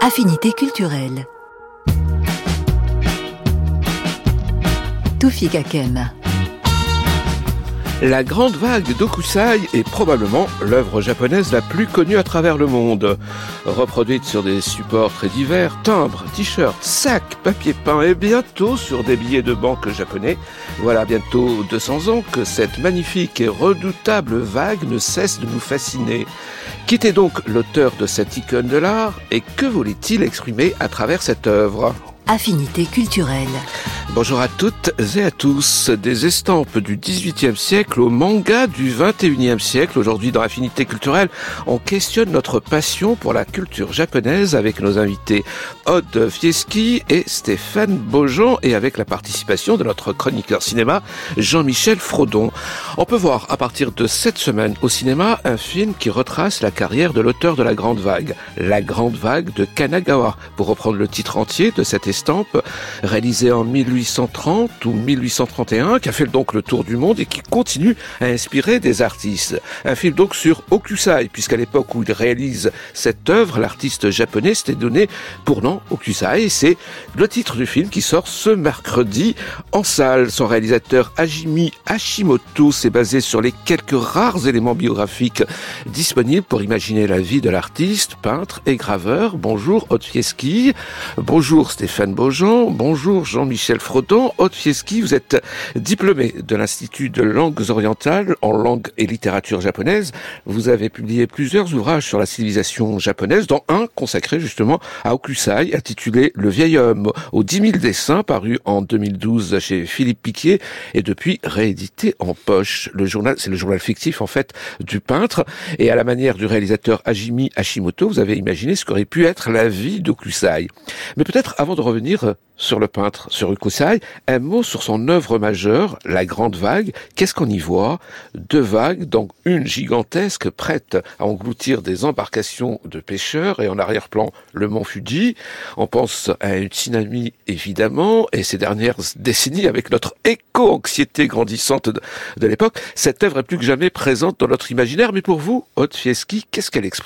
Affinité culturelle. Toufik Hakem. La grande vague d'Hokusai est probablement l'œuvre japonaise la plus connue à travers le monde. Reproduite sur des supports très divers, timbres, t-shirts, sacs, papier peint et bientôt sur des billets de banque japonais, voilà bientôt 200 ans que cette magnifique et redoutable vague ne cesse de nous fasciner. Qui était donc l'auteur de cette icône de l'art et que voulait-il exprimer à travers cette œuvre ? Affinité culturelle. Bonjour à toutes et à tous. Des estampes du XVIIIe siècle au manga du XXIe siècle. Aujourd'hui, dans Affinité culturelle, on questionne notre passion pour la culture japonaise avec nos invités Aude Fieschi et Stéphane Beaujean et avec la participation de notre chroniqueur cinéma Jean-Michel Frodon. On peut voir à partir de cette semaine au cinéma un film qui retrace la carrière de l'auteur de La Grande Vague. La Grande Vague de Kanagawa, pour reprendre le titre entier de cette estampe, réalisée en 1830 ou 1831, qui a fait donc le tour du monde et qui continue à inspirer des artistes. Un film donc sur Hokusai, puisqu'à l'époque où il réalise cette œuvre, l'artiste japonais s'était donné pour nom Hokusai, et c'est le titre du film qui sort ce mercredi en salle. Son réalisateur Hajime Hashimoto s'est basé sur les quelques rares éléments biographiques disponibles pour imaginer la vie de l'artiste, peintre et graveur. Bonjour Aude Fieschi, bonjour Stéphane Beaujean, bonjour Jean-Michel Frodon. Aude Fieschi, vous êtes diplômé de l'Institut de langues orientales en langue et littérature japonaise. Vous avez publié plusieurs ouvrages sur la civilisation japonaise, dont un consacré justement à Hokusai, intitulé Le vieil homme, aux 10 000 dessins, paru en 2012 chez Philippe Piquier et depuis réédité en poche. Le journal, c'est le journal fictif en fait du peintre, et à la manière du réalisateur Hajime Hashimoto, vous avez imaginé ce qu'aurait pu être la vie d'Hokusai. Mais peut-être avant de revenir sur le peintre, sur Hokusai, un mot sur son œuvre majeure, La Grande Vague. Qu'est-ce qu'on y voit ? Deux vagues, donc une gigantesque, prête à engloutir des embarcations de pêcheurs, et en arrière-plan, le mont Fuji. On pense à une tsunami, évidemment, et ces dernières décennies, avec notre éco-anxiété grandissante de l'époque, cette œuvre est plus que jamais présente dans notre imaginaire. Mais pour vous, Aude Fieschi, qu'est-ce qu'elle exprime ?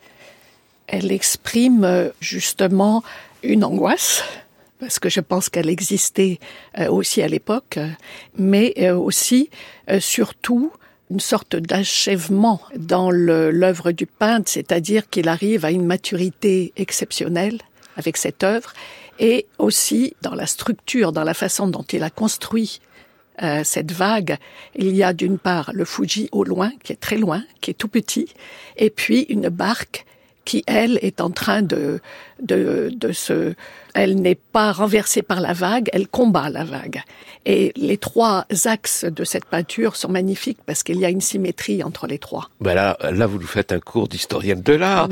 Elle exprime justement une angoisse, parce que je pense qu'elle existait aussi à l'époque, mais aussi, surtout, une sorte d'achèvement dans l'œuvre du peintre, c'est-à-dire qu'il arrive à une maturité exceptionnelle avec cette œuvre, et aussi dans la structure, dans la façon dont il a construit cette vague. Il y a d'une part le Fuji au loin, qui est très loin, qui est tout petit, et puis une barque qui, elle, est en train de se... Elle n'est pas renversée par la vague, elle combat la vague. Et les trois axes de cette peinture sont magnifiques parce qu'il y a une symétrie entre les trois. Ben là, vous nous faites un cours d'historienne de l'art.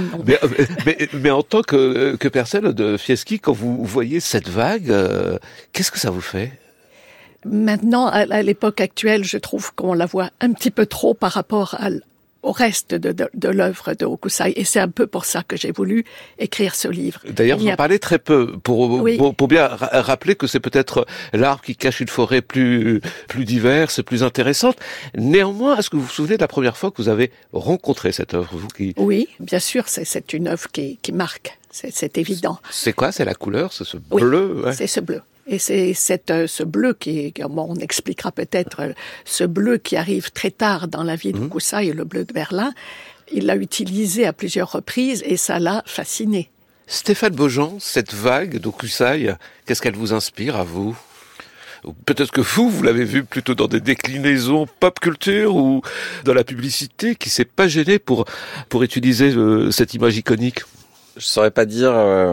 Mais en tant que personne de Fieschi, quand vous voyez cette vague, qu'est-ce que ça vous fait ? Maintenant, à l'époque actuelle, je trouve qu'on la voit un petit peu trop par rapport au reste de l'œuvre de Hokusai. Et c'est un peu pour ça que j'ai voulu écrire ce livre. D'ailleurs, vous en parlez très peu, pour bien rappeler que c'est peut-être l'arbre qui cache une forêt plus diverse, plus intéressante. Néanmoins, est-ce que vous vous souvenez de la première fois que vous avez rencontré cette œuvre, vous qui... Oui, bien sûr, c'est une œuvre qui marque, c'est évident. C'est quoi ? C'est la couleur ? C'est ce bleu ? Oui, c'est ce bleu. Et c'est ce bleu on expliquera peut-être, ce bleu qui arrive très tard dans la vie de Hokusai, le bleu de Berlin. Il l'a utilisé à plusieurs reprises et ça l'a fasciné. Stéphane Beaujean, cette vague d'Hokusai, qu'est-ce qu'elle vous inspire à vous ? Peut-être que vous l'avez vu plutôt dans des déclinaisons pop culture ou dans la publicité qui s'est pas gênée pour utiliser cette image iconique. Je saurais pas dire.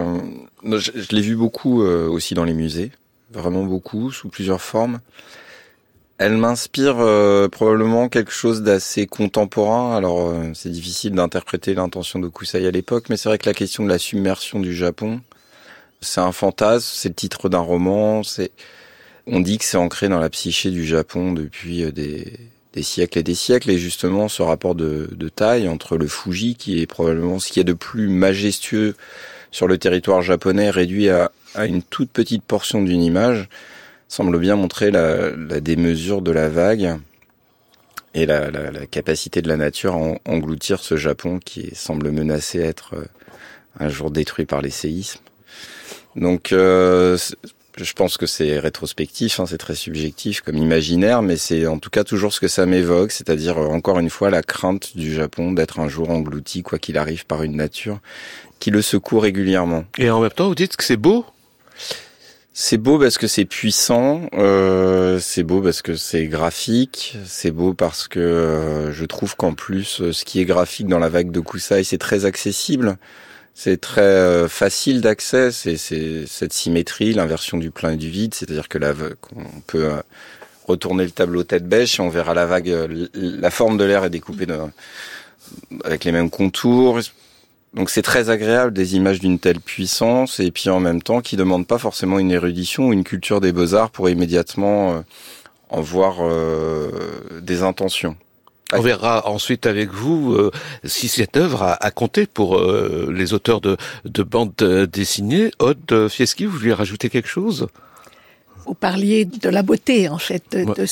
Je l'ai vu beaucoup aussi dans les musées, vraiment beaucoup, sous plusieurs formes. Elle m'inspire probablement quelque chose d'assez contemporain. Alors c'est difficile d'interpréter l'intention d'Hokusai à l'époque, mais c'est vrai que la question de la submersion du Japon, c'est un fantasme, c'est le titre d'un roman. On dit que c'est ancré dans la psyché du Japon depuis des siècles et des siècles, et justement ce rapport de taille entre le Fuji, qui est probablement ce qu'il y a de plus majestueux sur le territoire japonais, réduit à une toute petite portion d'une image, semble bien montrer la démesure de la vague et la capacité de la nature à engloutir ce Japon qui semble menacé être un jour détruit par les séismes. Donc, je pense que c'est rétrospectif, c'est très subjectif comme imaginaire, mais c'est en tout cas toujours ce que ça m'évoque, c'est-à-dire encore une fois la crainte du Japon d'être un jour englouti, quoi qu'il arrive, par une nature qui le secoue régulièrement. Et en même temps, vous dites que c'est beau ? C'est beau parce que c'est puissant, c'est beau parce que c'est graphique, c'est beau parce que je trouve qu'en plus, ce qui est graphique dans la vague de Kusai, c'est très accessible. C'est très facile d'accès, c'est cette symétrie, l'inversion du plein et du vide, c'est-à-dire que on peut retourner le tableau tête bêche et on verra la vague, la forme de l'air est découpée avec les mêmes contours. Donc c'est très agréable, des images d'une telle puissance, et puis en même temps qui demandent pas forcément une érudition ou une culture des beaux-arts pour immédiatement en voir des intentions. On verra ensuite avec vous si cette œuvre a compté pour les auteurs de bandes dessinées. Aude Fieschi, vous voulez rajouter quelque chose ? Vous parliez de la beauté, en fait,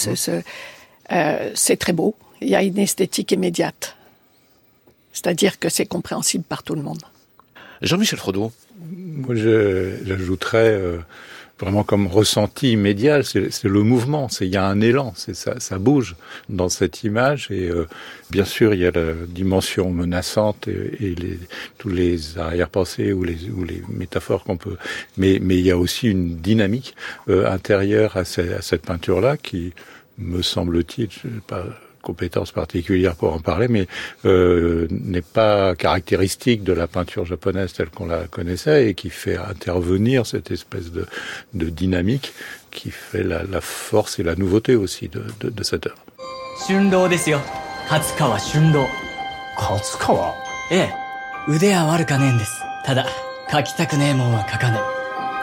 c'est très beau. Il y a une esthétique immédiate. C'est-à-dire que c'est compréhensible par tout le monde. Jean-Michel Frodon. Moi, j'ajouterais vraiment comme ressenti immédiat, c'est le mouvement, il y a un élan, ça bouge dans cette image, et bien sûr il y a la dimension menaçante et tous les arrière-pensées ou les métaphores qu'on peut, mais il y a aussi une dynamique intérieure à cette peinture-là qui, me semble-t-il, je n'ai pas compétence particulière pour en parler, mais n'est pas caractéristique de la peinture japonaise telle qu'on la connaissait, et qui fait intervenir cette espèce de dynamique qui fait la force et la nouveauté aussi de cette œuvre. Shundo desu yo. Katsukawa Shundo. Katsukawa? ええ。腕は悪かねえんです。ただ、描きたくねえもんは描かねえ。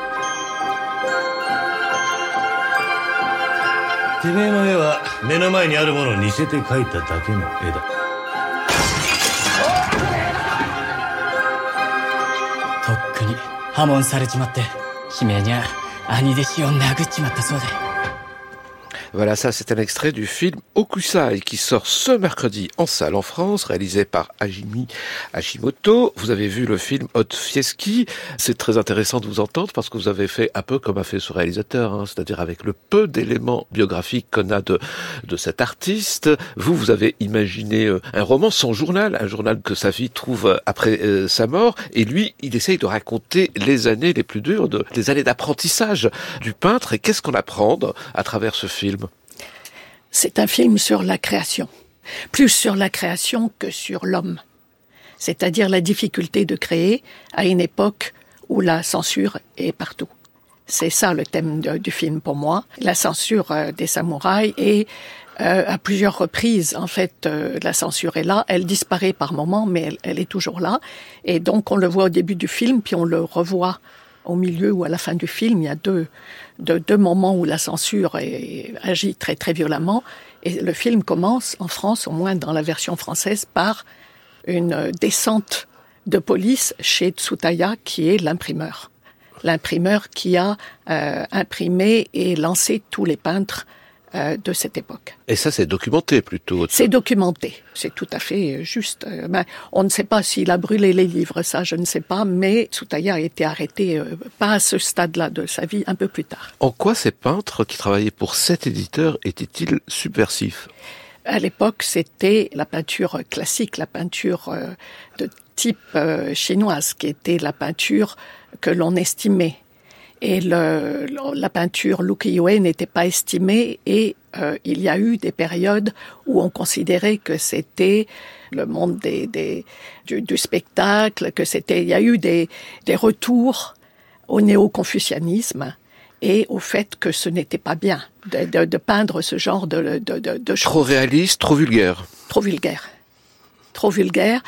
てめえの絵は目の前にあるものを似せて描いただけの絵だ。 とっくに破門されちまって、姫にゃ兄弟子を殴っちまったそうで。 Voilà, ça c'est un extrait du film Hokusai qui sort ce mercredi en salle en France, réalisé par Hajime Hashimoto. Vous avez vu le film Aude Fieschi. C'est très intéressant de vous entendre parce que vous avez fait un peu comme a fait ce réalisateur, c'est-à-dire avec le peu d'éléments biographiques qu'on a de cet artiste. Vous avez imaginé un roman, son journal, un journal que sa vie trouve après sa mort, et lui, il essaye de raconter les années les plus dures, les années d'apprentissage du peintre. Et qu'est-ce qu'on apprend à travers ce film ? C'est un film sur la création, plus sur la création que sur l'homme. C'est-à-dire la difficulté de créer à une époque où la censure est partout. C'est ça le thème du film pour moi, la censure des samouraïs, et à plusieurs reprises, en fait, la censure est là, elle disparaît par moments, mais elle est toujours là. Et donc on le voit au début du film, puis on le revoit au milieu ou à la fin du film. Il y a deux moments où la censure agit très très violemment, et le film commence en France, au moins dans la version française, par une descente de police chez Tsutaya, qui est l'imprimeur qui a imprimé et lancé tous les peintres de cette époque. Et ça, c'est documenté plutôt. C'est documenté, c'est tout à fait juste. On ne sait pas s'il a brûlé les livres, ça je ne sais pas, mais Tsutaya a été arrêté, pas à ce stade-là de sa vie, un peu plus tard. En quoi ces peintres qui travaillaient pour cet éditeur étaient-ils subversifs ? À l'époque, c'était la peinture classique, la peinture de type chinoise, qui était la peinture que l'on estimait. Et la peinture Lukiyo-e n'était pas estimée, et il y a eu des périodes où on considérait que c'était le monde du spectacle, il y a eu des retours au néo-confucianisme et au fait que ce n'était pas bien de peindre ce genre de choses. Trop réaliste, trop vulgaire. Trop vulgaire,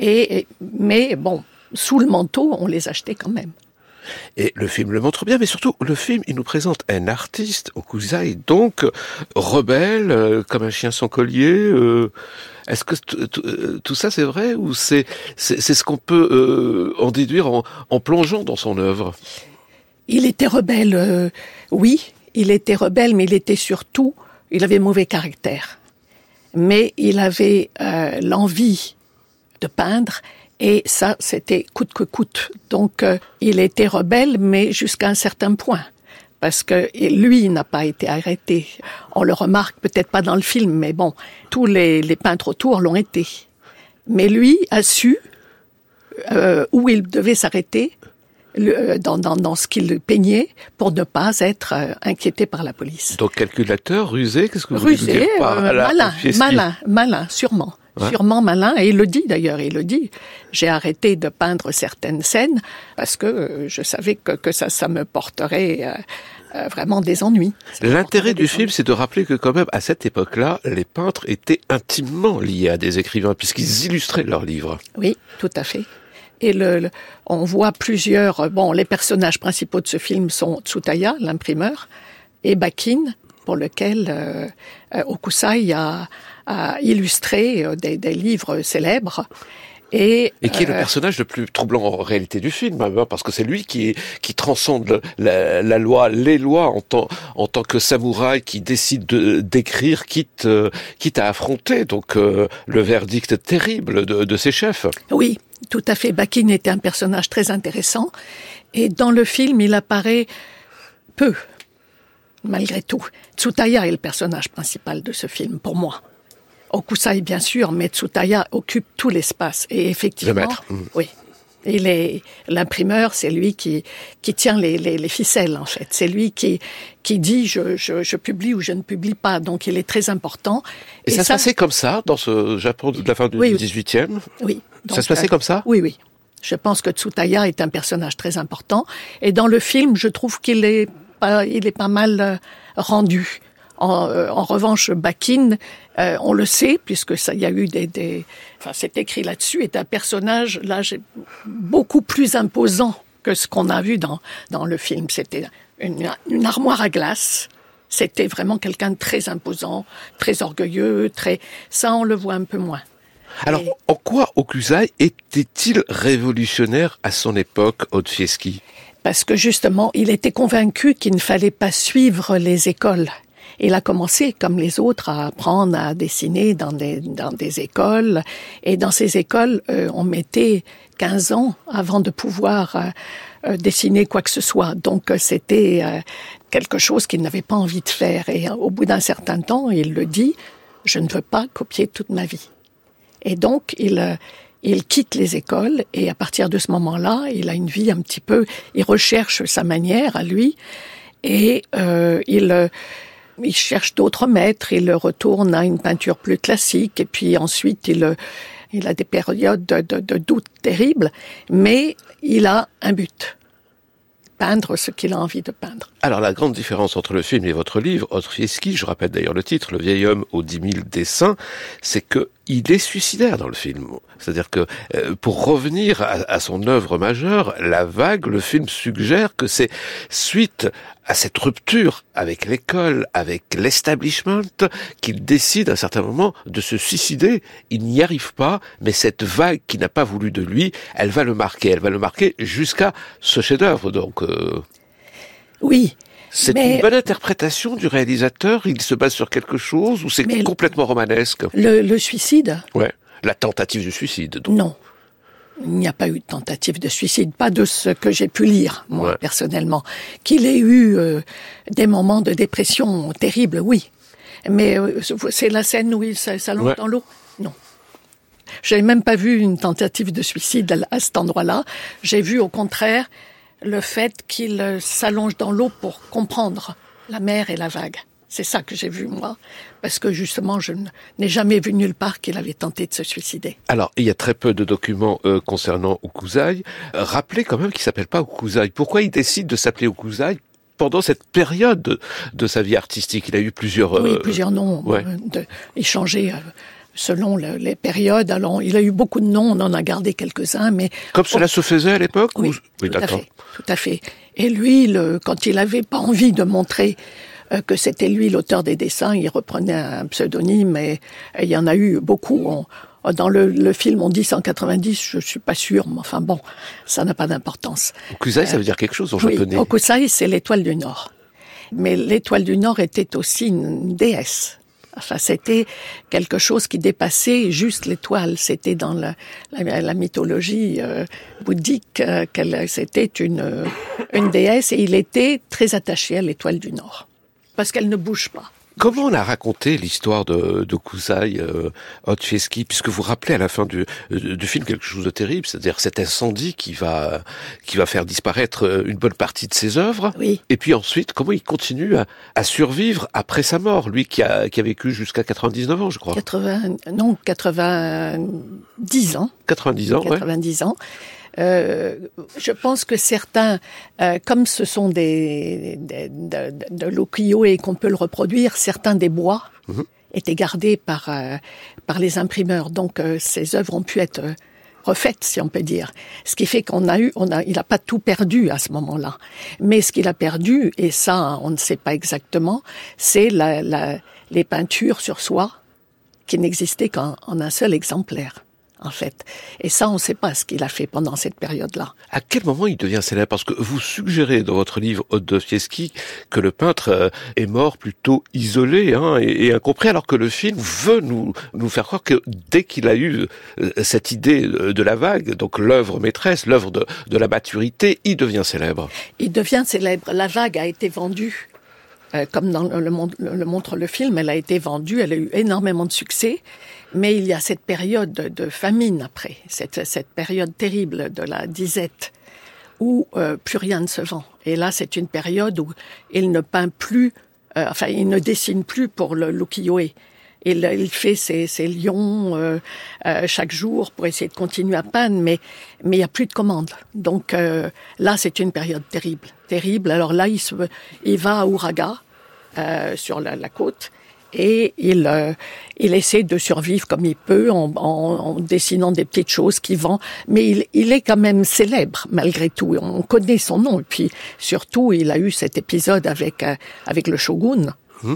mais bon, sous le manteau, on les achetait quand même. Et le film le montre bien, mais surtout, le film, il nous présente un artiste, Hokusai, donc rebelle, comme un chien sans collier. Est-ce que tout ça, c'est vrai, ou c'est ce qu'on peut en déduire en plongeant dans son œuvre ? Il était rebelle, oui, il était rebelle, mais il avait mauvais caractère. Mais il avait l'envie de peindre, Et ça, c'était coûte que coûte. Donc, il était rebelle, mais jusqu'à un certain point. Parce que lui n'a pas été arrêté. On le remarque peut-être pas dans le film, mais bon, tous les peintres autour l'ont été. Mais lui a su où il devait s'arrêter dans ce qu'il peignait pour ne pas être inquiété par la police. Donc calculateur, rusé, qu'est-ce que vous voulez dire par malin, sûrement. Ouais. Sûrement malin, et il le dit d'ailleurs, j'ai arrêté de peindre certaines scènes parce que je savais que ça me porterait vraiment des ennuis. L'intérêt du film, c'est de rappeler que quand même, à cette époque-là, les peintres étaient intimement liés à des écrivains, puisqu'ils illustraient leurs livres. Oui, tout à fait. Et on voit plusieurs, les personnages principaux de ce film sont Tsutaya, l'imprimeur, et Bakin, pour lequel Hokusai a illustré des livres célèbres. Et qui est le personnage le plus troublant en réalité du film, parce que c'est lui qui transcende la loi, les lois en tant que samouraï qui décide d'écrire, quitte à affronter donc le verdict terrible de ses chefs. Oui, tout à fait. Bakin était un personnage très intéressant, et dans le film, il apparaît peu, malgré tout. Tsutaya est le personnage principal de ce film, pour moi. Hokusai, bien sûr, mais Tsutaya occupe tout l'espace. Et effectivement, le maître. Oui. Et l'imprimeur, c'est lui qui tient les ficelles, en fait. C'est lui qui dit je publie ou je ne publie pas. Donc, il est très important. Et ça se passait comme ça, dans ce Japon de la fin du 18e? Oui. Donc, ça se passait comme ça? Oui. Je pense que Tsutaya est un personnage très important. Et dans le film, je trouve qu'il est pas mal rendu. En revanche, Bakin, on le sait, puisque ça, il y a eu c'est écrit là-dessus, est un personnage, beaucoup plus imposant que ce qu'on a vu dans le film. C'était une armoire à glace. C'était vraiment quelqu'un de très imposant, très orgueilleux, ça, on le voit un peu moins. Alors, en quoi Hokusai était-il révolutionnaire à son époque, Odfieski? Parce que justement, il était convaincu qu'il ne fallait pas suivre les écoles. Il a commencé, comme les autres, à apprendre à dessiner dans des écoles. Et dans ces écoles, on mettait 15 ans avant de pouvoir dessiner quoi que ce soit. Donc, c'était quelque chose qu'il n'avait pas envie de faire. Et au bout d'un certain temps, il le dit, je ne veux pas copier toute ma vie. Et donc, il quitte les écoles. Et à partir de ce moment-là, il a une vie un petit peu... Il recherche sa manière à lui. Et il cherche d'autres maîtres, il retourne à une peinture plus classique, et puis ensuite il a des périodes de doute terribles, mais il a un but. Peindre ce qu'il a envie de peindre. Alors la grande différence entre le film et votre livre, Odfieski, je rappelle d'ailleurs le titre, Le vieil homme aux 10 000 dessins, c'est que il est suicidaire dans le film. C'est-à-dire que pour revenir à son œuvre majeure, La Vague, le film suggère que c'est suite à cette rupture avec l'école, avec l'establishment, qu'il décide à un certain moment de se suicider. Il n'y arrive pas, mais cette vague qui n'a pas voulu de lui, elle va le marquer jusqu'à ce chef-d'œuvre. Donc, oui. C'est une bonne interprétation du réalisateur. Il se base sur quelque chose ou c'est complètement romanesque? Le suicide? Ouais. La tentative du suicide. Donc. Non. Il n'y a pas eu de tentative de suicide, pas de ce que j'ai pu lire, moi, personnellement. Qu'il ait eu des moments de dépression terribles, oui. Mais c'est la scène où il s'allonge dans l'eau? Non. J'ai même pas vu une tentative de suicide à cet endroit-là. J'ai vu, au contraire, le fait qu'il s'allonge dans l'eau pour comprendre la mer et la vague. C'est ça que j'ai vu, moi, parce que justement, je n'ai jamais vu nulle part qu'il avait tenté de se suicider. Alors, il y a très peu de documents concernant Hokusai. Rappelez quand même qu'il s'appelle pas Hokusai. Pourquoi il décide de s'appeler Hokusai pendant cette période de sa vie artistique? Il a eu plusieurs... plusieurs noms. Il changeait selon les périodes. Alors, il a eu beaucoup de noms, on en a gardé quelques-uns, mais... Comme cela se faisait à l'époque? Oui, tout à fait. Et lui, quand il avait pas envie de montrer que c'était lui l'auteur des dessins, il reprenait un pseudonyme, et il y en a eu beaucoup. Dans le film, on dit 190, je suis pas sûre, mais enfin bon, ça n'a pas d'importance. Hokusai, ça veut dire quelque chose en japonais? Hokusai, c'est l'étoile du Nord. Mais l'étoile du Nord était aussi une déesse Enfin, c'était quelque chose qui dépassait juste l'étoile. C'était dans la mythologie bouddhique c'était une déesse et il était très attaché à l'étoile du Nord parce qu'elle ne bouge pas. Comment on a raconté l'histoire de Hokusai Odfieski, puisque vous rappelez à la fin du film quelque chose de terrible, c'est-à-dire cet incendie qui va faire disparaître une bonne partie de ses œuvres. Oui. Et puis ensuite, comment il continue à survivre après sa mort, lui qui a vécu jusqu'à 99 ans, je crois. 90 ans. 90 ans, 90 ans. Je pense que certains, comme ce sont de l'ukiyo-e qu'on peut le reproduire, certains des bois étaient gardés par les imprimeurs. Donc, ces œuvres ont pu être refaites, si on peut dire. Ce qui fait il n'a pas tout perdu à ce moment-là. Mais ce qu'il a perdu, et ça, on ne sait pas exactement, c'est les peintures sur soie qui n'existaient qu'en un seul exemplaire. En fait. Et ça, on ne sait pas ce qu'il a fait pendant cette période-là. À quel moment il devient célèbre? Parce que vous suggérez dans votre livre Odfieski que le peintre est mort plutôt isolé et incompris, alors que le film veut nous faire croire que dès qu'il a eu cette idée de la vague, donc l'œuvre maîtresse, l'œuvre de la maturité, il devient célèbre. Il devient célèbre. La vague a été vendue. Comme dans le montre le film, elle a été vendue, elle a eu énormément de succès, mais il y a cette période de famine après, cette période terrible de la disette, où plus rien ne se vend. Et là, c'est une période où il ne peint plus, il ne dessine plus pour l'ukiyo-e. Il fait ses lions chaque jour pour essayer de continuer à peindre, mais il n'y a plus de commandes. Donc là, c'est une période terrible. Alors là, il va à Uraga, sur la côte, et il essaie de survivre comme il peut en dessinant des petites choses qu'il vend. Mais il est quand même célèbre malgré tout. On connaît son nom. Et puis surtout, il a eu cet épisode avec le shogun,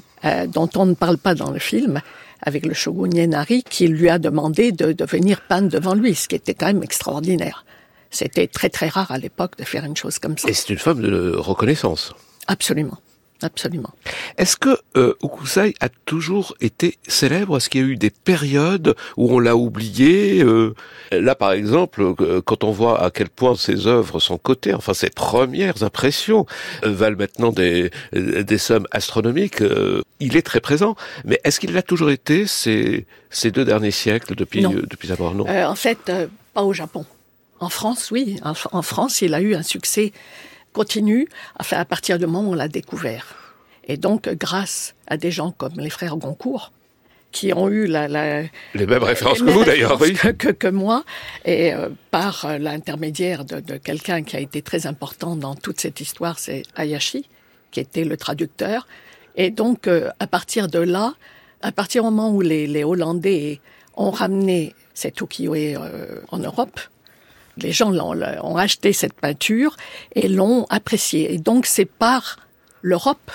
dont on ne parle pas dans le film, avec le shogun Yenari, qui lui a demandé de venir peindre devant lui, ce qui était quand même extraordinaire. C'était très très rare à l'époque de faire une chose comme ça. Et c'est une forme de reconnaissance. Absolument. Absolument. Est-ce que Hokusai a toujours été célèbre? Est-ce qu'il y a eu des périodes où on l'a oublié? Là, par exemple, quand on voit à quel point ses œuvres sont cotées, enfin ses premières impressions valent maintenant des sommes astronomiques, il est très présent. Mais est-ce qu'il l'a toujours été ces 2 derniers siècles depuis sa mort? Non. En fait, pas au Japon. En France, oui. En France, il a eu un succès continue, à partir du moment où on l'a découvert. Et donc, grâce à des gens comme les frères Goncourt, qui ont eu les mêmes références que vous d'ailleurs, oui. que moi, et par l'intermédiaire de quelqu'un qui a été très important dans toute cette histoire, c'est Hayashi, qui était le traducteur. Et donc, à partir de là, à partir du moment où les Hollandais ont ramené cet ukiyo-e en Europe, les gens ont acheté cette peinture et l'ont appréciée. Et donc, c'est par l'Europe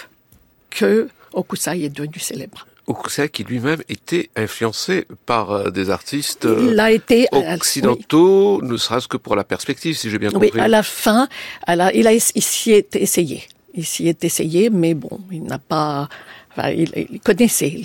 que Hokusai est devenu célèbre. Hokusai qui lui-même était influencé par des artistes occidentaux, ne serait-ce que pour la perspective, si j'ai bien compris. Oui, à la fin, il s'y est essayé. Il s'y est essayé, mais bon, il n'a pas... Enfin, il connaissait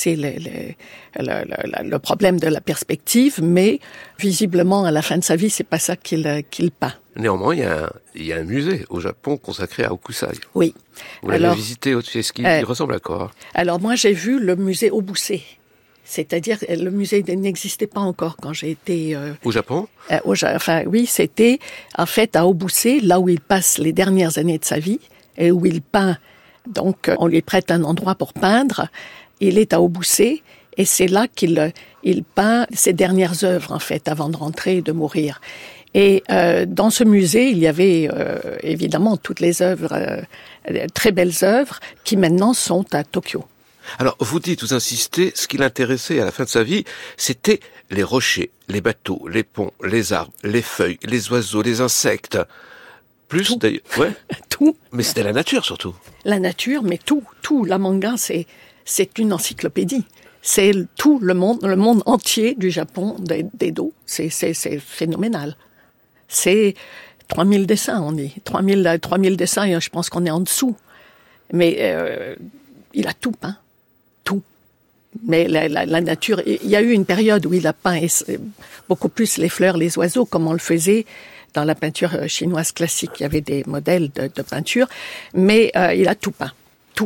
le problème de la perspective, mais visiblement, à la fin de sa vie, c'est pas ça qu'il peint. Néanmoins, il y a un musée au Japon consacré à Hokusai. Oui. Vous l'avez visité, Odfieski, il ressemble à quoi? Alors moi, j'ai vu le musée Obuse. C'est-à-dire, le musée n'existait pas encore quand j'ai été... Au Japon? Oui, c'était en fait à Obuse, là où il passe les dernières années de sa vie, et où il peint. Donc, on lui prête un endroit pour peindre. Il est à Obuse, et c'est là qu'il peint ses dernières œuvres, en fait, avant de rentrer et de mourir. Et dans ce musée, il y avait évidemment toutes les œuvres, très belles œuvres, qui maintenant sont à Tokyo. Alors, vous insistez, ce qui l'intéressait à la fin de sa vie, c'était les rochers, les bateaux, les ponts, les arbres, les feuilles, les oiseaux, les insectes. Plus d'ailleurs, ouais. Tout. Mais c'était la nature surtout. La nature, mais tout. La manga, c'est une encyclopédie. C'est tout le monde entier du Japon, d'Edo. C'est phénoménal. C'est 3000 dessins, on dit. 3000 dessins, et je pense qu'on est en dessous. Mais il a tout peint. Tout. Mais la nature, il y a eu une période où il a peint beaucoup plus les fleurs, les oiseaux, comme on le faisait dans la peinture chinoise classique. Il y avait des modèles de peinture, mais il a tout peint, tout.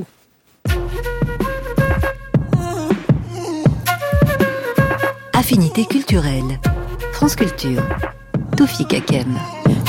Affinité culturelle. France Culture. Toufik Hakem.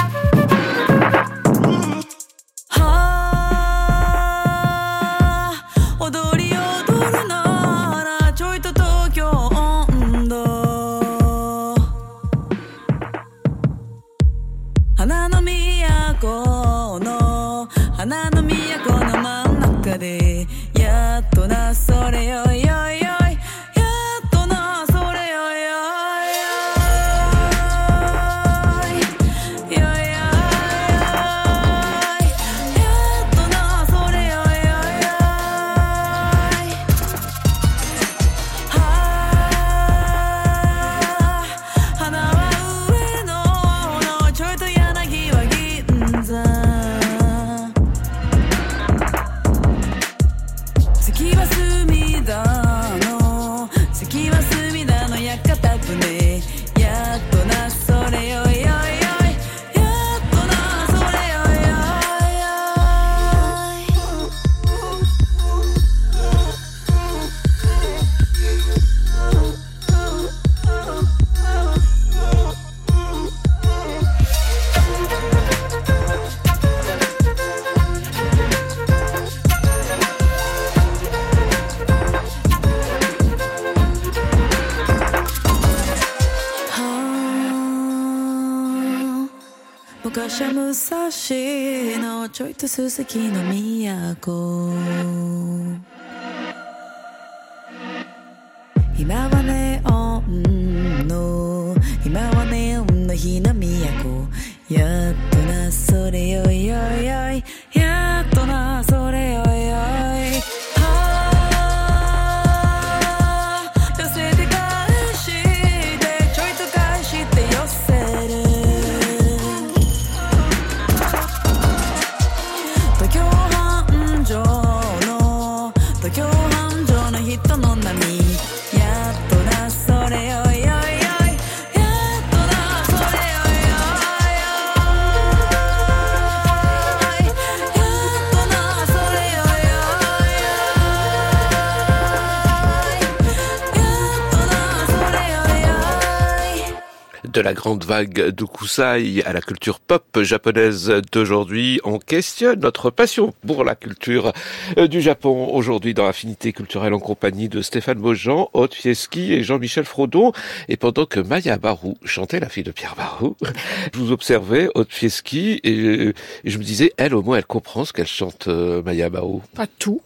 De la grande vague d'Okusai à la culture pop japonaise d'aujourd'hui, on questionne notre passion pour la culture du Japon aujourd'hui dans Affinité culturelle en compagnie de Stéphane Beaujean, Aude Fieschi et Jean-Michel Frodon. Et pendant que Maya Barou chantait, la fille de Pierre Barou, je vous observais, Aude Fieschi, et je me disais, elle au moins elle comprend ce qu'elle chante, Maya Barou. Pas tout.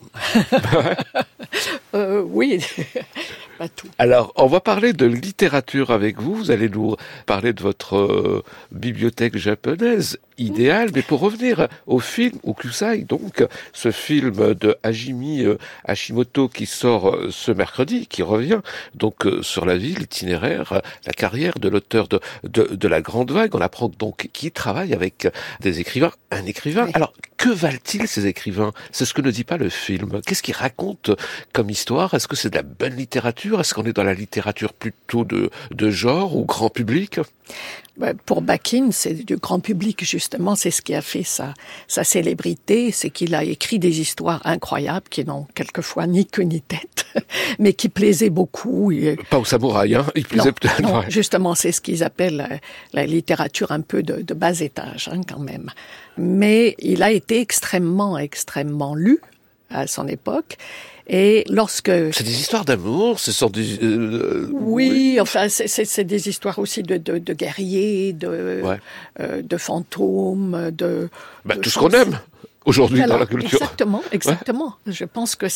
Oui. Pas tout. Alors, on va parler de littérature avec vous. Vous allez nous parler de votre bibliothèque japonaise idéale. Mais pour revenir au film Okusai, donc ce film de Hajime Hashimoto qui sort ce mercredi, qui revient donc sur la vie, l'itinéraire, la carrière de l'auteur de la Grande Vague. On apprend donc qu'il travaille avec des écrivains, un écrivain. Oui. Alors, que valent-ils ces écrivains? C'est ce que ne dit pas le film. Qu'est-ce qu'ils racontent comme histoire? Est-ce que c'est de la bonne littérature? Est-ce qu'on est dans la littérature plutôt de genre ou grand public? Pour Bakin, c'est du grand public, justement. C'est ce qui a fait sa célébrité. C'est qu'il a écrit des histoires incroyables qui n'ont quelquefois ni queue ni tête, mais qui plaisaient beaucoup. Pas aux samouraïs, hein. Il plaisait peut-être. Non, justement, c'est ce qu'ils appellent la littérature un peu de bas étage, hein, quand même. Mais il a été extrêmement lu à son époque. Et lorsque... C'est des histoires d'amour, ce sont des... Oui, enfin, c'est des histoires aussi de guerriers, de fantômes, tout ce qu'on aime aujourd'hui dans la culture. Exactement. Ouais. Je pense que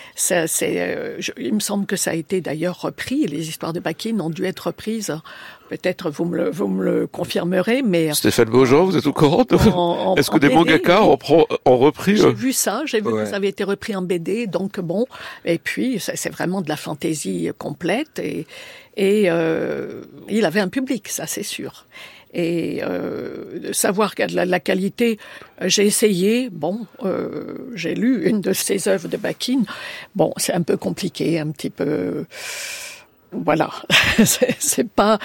il me semble que ça a été d'ailleurs repris. Les histoires de Bakin ont dû être reprises. Peut-être vous me le confirmerez, mais... Stéphane Beaujean, vous êtes au courant? Est-ce que des mangaka ont repris? J'ai vu ça, que ça avait été repris en BD, donc bon. Et puis, c'est vraiment de la fantaisie complète. Et il avait un public, ça c'est sûr. Et de savoir qu'il y a de la qualité, j'ai essayé, j'ai lu une de ses œuvres de Bakhine. Bon, c'est un peu compliqué, un petit peu... Voilà, c'est pas.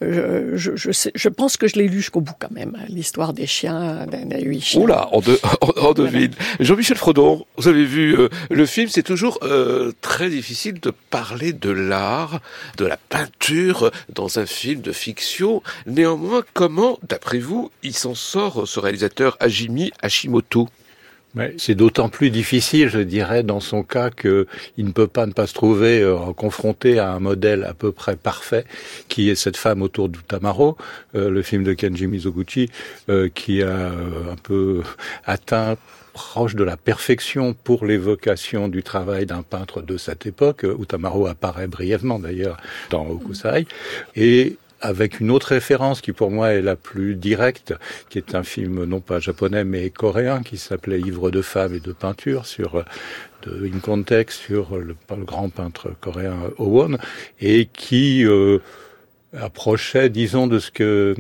Je pense que je l'ai lu jusqu'au bout quand même. L'histoire des chiens, des 8 chiens. Oula, on devine. Voilà. Jean-Michel Frodon, vous avez vu le film. C'est toujours très difficile de parler de l'art, de la peinture dans un film de fiction. Néanmoins, comment, d'après vous, il s'en sort, ce réalisateur Hajime Hashimoto? Mais c'est d'autant plus difficile, je dirais, dans son cas, que il ne peut pas ne pas se trouver confronté à un modèle à peu près parfait, qui est cette femme autour d'Utamaro, le film de Kenji Mizoguchi, qui a un peu atteint proche de la perfection pour l'évocation du travail d'un peintre de cette époque. Utamaro apparaît brièvement d'ailleurs dans Hokusai, et avec une autre référence qui pour moi est la plus directe, qui est un film non pas japonais mais coréen, qui s'appelait Ivre de femmes et de peinture, de Im Kwon-taek, sur le grand peintre coréen Oh Won, et qui approchait, disons, de ce que,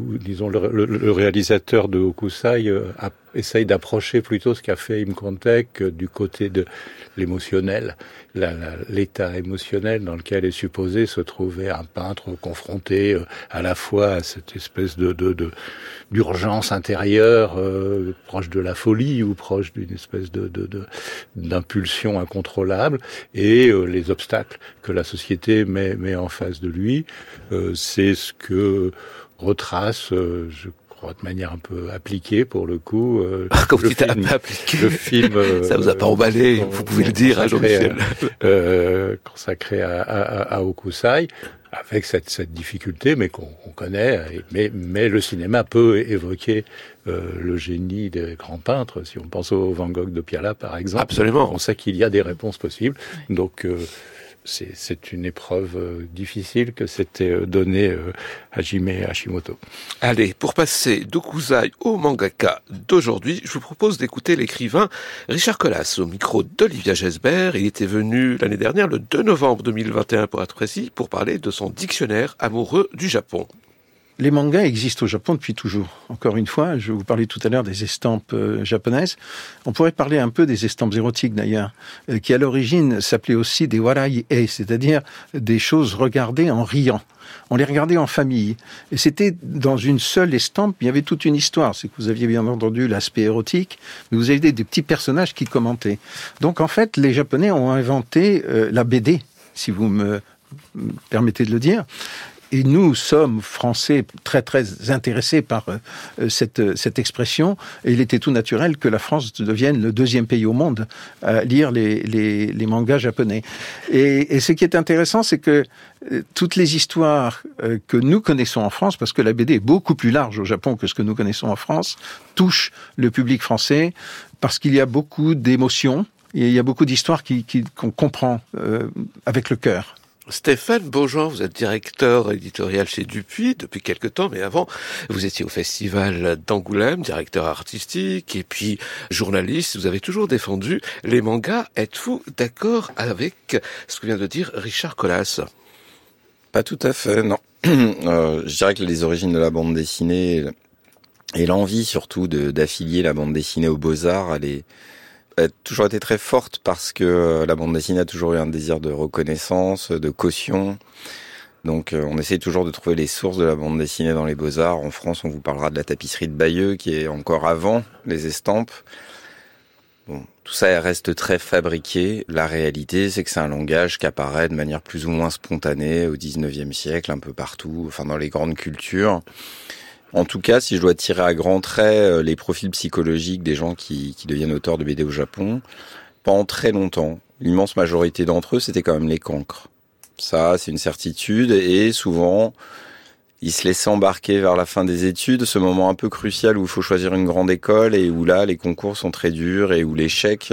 le réalisateur de Hokusai essaye d'approcher plutôt ce qu'a fait Im Kwon-taek du côté de l'émotionnel, l'état émotionnel dans lequel est supposé se trouver un peintre confronté à la fois à cette espèce d'urgence intérieure, proche de la folie ou proche d'une espèce d'impulsion incontrôlable, et les obstacles que la société met en face de lui. C'est ce que retrace, je crois, de manière un peu appliquée pour le coup. Quand vous dites un peu appliqué, le film, ça vous a pas emballé, vous pouvez le dire, Jean-Michel. Consacré à Hokusai, avec cette difficulté, mais qu'on connaît. Mais le cinéma peut évoquer le génie des grands peintres. Si on pense au Van Gogh de Piala, par exemple, absolument, on sait qu'il y a des réponses possibles. Donc c'est une épreuve difficile que s'était donnée Hajime Hashimoto. Allez, pour passer d'Hokusai au mangaka d'aujourd'hui, je vous propose d'écouter l'écrivain Richard Colas au micro d'Olivia Gesbert. Il était venu l'année dernière, le 2 novembre 2021 pour être précis, pour parler de son dictionnaire amoureux du Japon. Les mangas existent au Japon depuis toujours. Encore une fois, je vous parlais tout à l'heure des estampes japonaises. On pourrait parler un peu des estampes érotiques d'ailleurs, qui à l'origine s'appelaient aussi des warai-e, c'est-à-dire des choses regardées en riant. On les regardait en famille. Et c'était dans une seule estampe, il y avait toute une histoire. C'est que vous aviez bien entendu l'aspect érotique, mais vous aviez des petits personnages qui commentaient. Donc en fait, les Japonais ont inventé la BD, si vous me permettez de le dire. Et nous sommes, Français, très très intéressés par cette expression. Et il était tout naturel que la France devienne le deuxième pays au monde à lire les mangas japonais. Et ce qui est intéressant, c'est que toutes les histoires que nous connaissons en France, parce que la BD est beaucoup plus large au Japon que ce que nous connaissons en France, touchent le public français parce qu'il y a beaucoup d'émotions et il y a beaucoup d'histoires qu'on comprend avec le cœur. Stéphane Beaujean, vous êtes directeur éditorial chez Dupuis depuis quelque temps, mais avant, vous étiez au Festival d'Angoulême, directeur artistique, et puis journaliste. Vous avez toujours défendu les mangas. Êtes-vous d'accord avec ce que vient de dire Richard Colas? Pas tout à fait, non. Je dirais que les origines de la bande dessinée et l'envie surtout d'affilier la bande dessinée aux beaux-arts, elle a toujours été très forte parce que la bande dessinée a toujours eu un désir de reconnaissance, de caution. Donc on essaie toujours de trouver les sources de la bande dessinée dans les beaux-arts. En France, on vous parlera de la tapisserie de Bayeux qui est encore avant les estampes. Bon, tout ça reste très fabriqué. La réalité, c'est que c'est un langage qui apparaît de manière plus ou moins spontanée au 19e siècle, un peu partout, enfin dans les grandes cultures. En tout cas, si je dois tirer à grands traits les profils psychologiques des gens qui deviennent auteurs de BD au Japon, pendant très longtemps, l'immense majorité d'entre eux, c'était quand même les cancres. Ça, c'est une certitude, et souvent, ils se laissaient embarquer vers la fin des études, ce moment un peu crucial où il faut choisir une grande école et où là, les concours sont très durs et où l'échec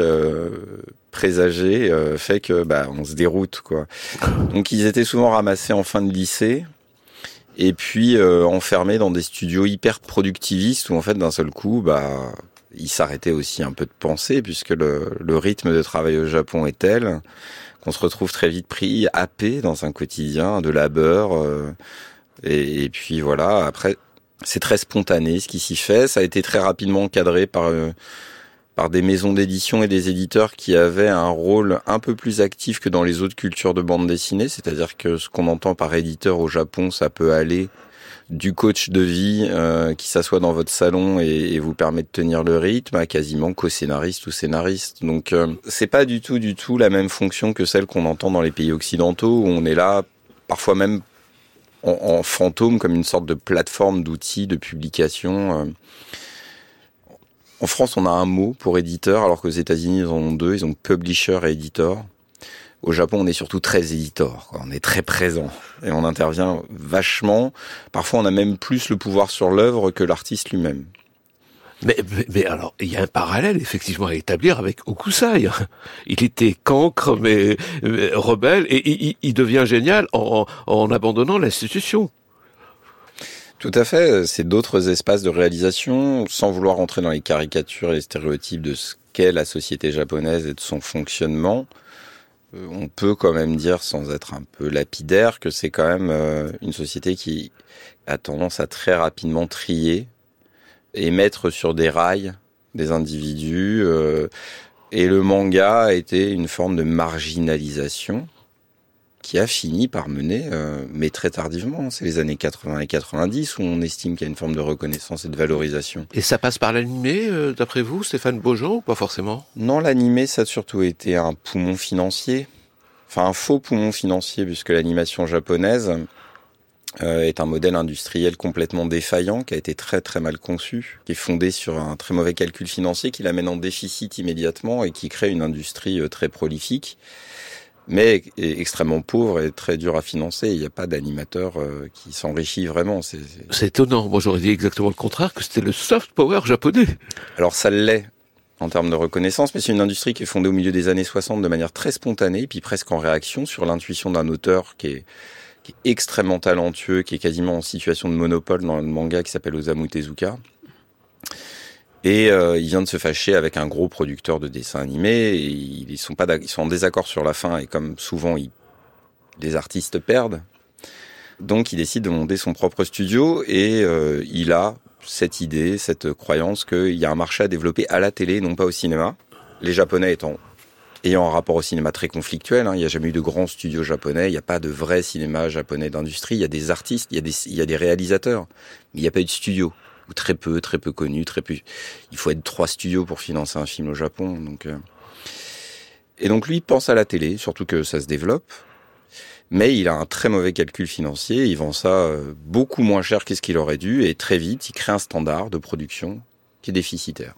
présagé fait que on se déroute, quoi. Donc, ils étaient souvent ramassés en fin de lycée, et puis enfermés dans des studios hyper productivistes où en fait d'un seul coup ils s'arrêtaient aussi un peu de penser, puisque le rythme de travail au Japon est tel qu'on se retrouve très vite pris, happé dans un quotidien de labeur, et puis voilà. Après, C'est très spontané ce qui s'y fait. Ça a été très rapidement encadré par des maisons d'édition et des éditeurs qui avaient un rôle un peu plus actif que dans les autres cultures de bande dessinée. C'est-à-dire que ce qu'on entend par éditeur au Japon, ça peut aller du coach de vie qui s'assoit dans votre salon et vous permet de tenir le rythme à quasiment co-scénariste ou scénariste. Donc c'est pas du tout la même fonction que celle qu'on entend dans les pays occidentaux où on est là parfois même en fantôme comme une sorte de plateforme d'outils de publication. En France, on a un mot pour éditeur alors qu'aux États-Unis, ils en ont deux, ils ont publisher et editor. Au Japon, on est surtout très éditeur, quoi. On est très présent et on intervient vachement. Parfois, on a même plus le pouvoir sur l'œuvre que l'artiste lui-même. Mais alors, il y a un parallèle effectivement à établir avec Hokusai. Il était cancre mais rebelle et il devient génial en abandonnant l'institution. Tout à fait, c'est d'autres espaces de réalisation, sans vouloir rentrer dans les caricatures et les stéréotypes de ce qu'est la société japonaise et de son fonctionnement. On peut quand même dire, sans être un peu lapidaire, que c'est quand même une société qui a tendance à très rapidement trier et mettre sur des rails des individus. Et le manga a été une forme de marginalisation qui a fini par mener, mais très tardivement, c'est les années 80 et 90 où on estime qu'il y a une forme de reconnaissance et de valorisation. Et ça passe par l'animé, d'après vous, Stéphane Beaujean, ou pas forcément ? Non, l'animé, ça a surtout été un poumon financier, enfin un faux poumon financier, puisque l'animation japonaise est un modèle industriel complètement défaillant, qui a été très très mal conçu, qui est fondé sur un très mauvais calcul financier, qui l'amène en déficit immédiatement et qui crée une industrie très prolifique, mais extrêmement pauvre et très dur à financer. Il n'y a pas d'animateur qui s'enrichit vraiment. C'est étonnant. Moi, j'aurais dit exactement le contraire, que c'était le soft power japonais. Alors, ça l'est en termes de reconnaissance, mais c'est une industrie qui est fondée au milieu des années 60 de manière très spontanée, puis presque en réaction sur l'intuition d'un auteur qui est extrêmement talentueux, qui est quasiment en situation de monopole dans le manga, qui s'appelle Osamu Tezuka. Et il vient de se fâcher avec un gros producteur de dessins animés. Et ils sont en désaccord sur la fin. Et comme souvent, des artistes perdent. Donc, il décide de monter son propre studio. Et il a cette idée, cette croyance qu'il y a un marché à développer à la télé, non pas au cinéma. Les Japonais ayant un rapport au cinéma très conflictuel. Il n'y a jamais eu de grands studios japonais. Il n'y a pas de vrai cinéma japonais d'industrie. Il y a des artistes, il y a des réalisateurs. Mais il n'y a pas eu de studio. Ou très peu connu, il faut être 3 studios pour financer un film au Japon. Et donc lui, il pense à la télé, surtout que ça se développe. Mais il a un très mauvais calcul financier, il vend ça beaucoup moins cher qu'est-ce qu'il aurait dû, et très vite, il crée un standard de production qui est déficitaire.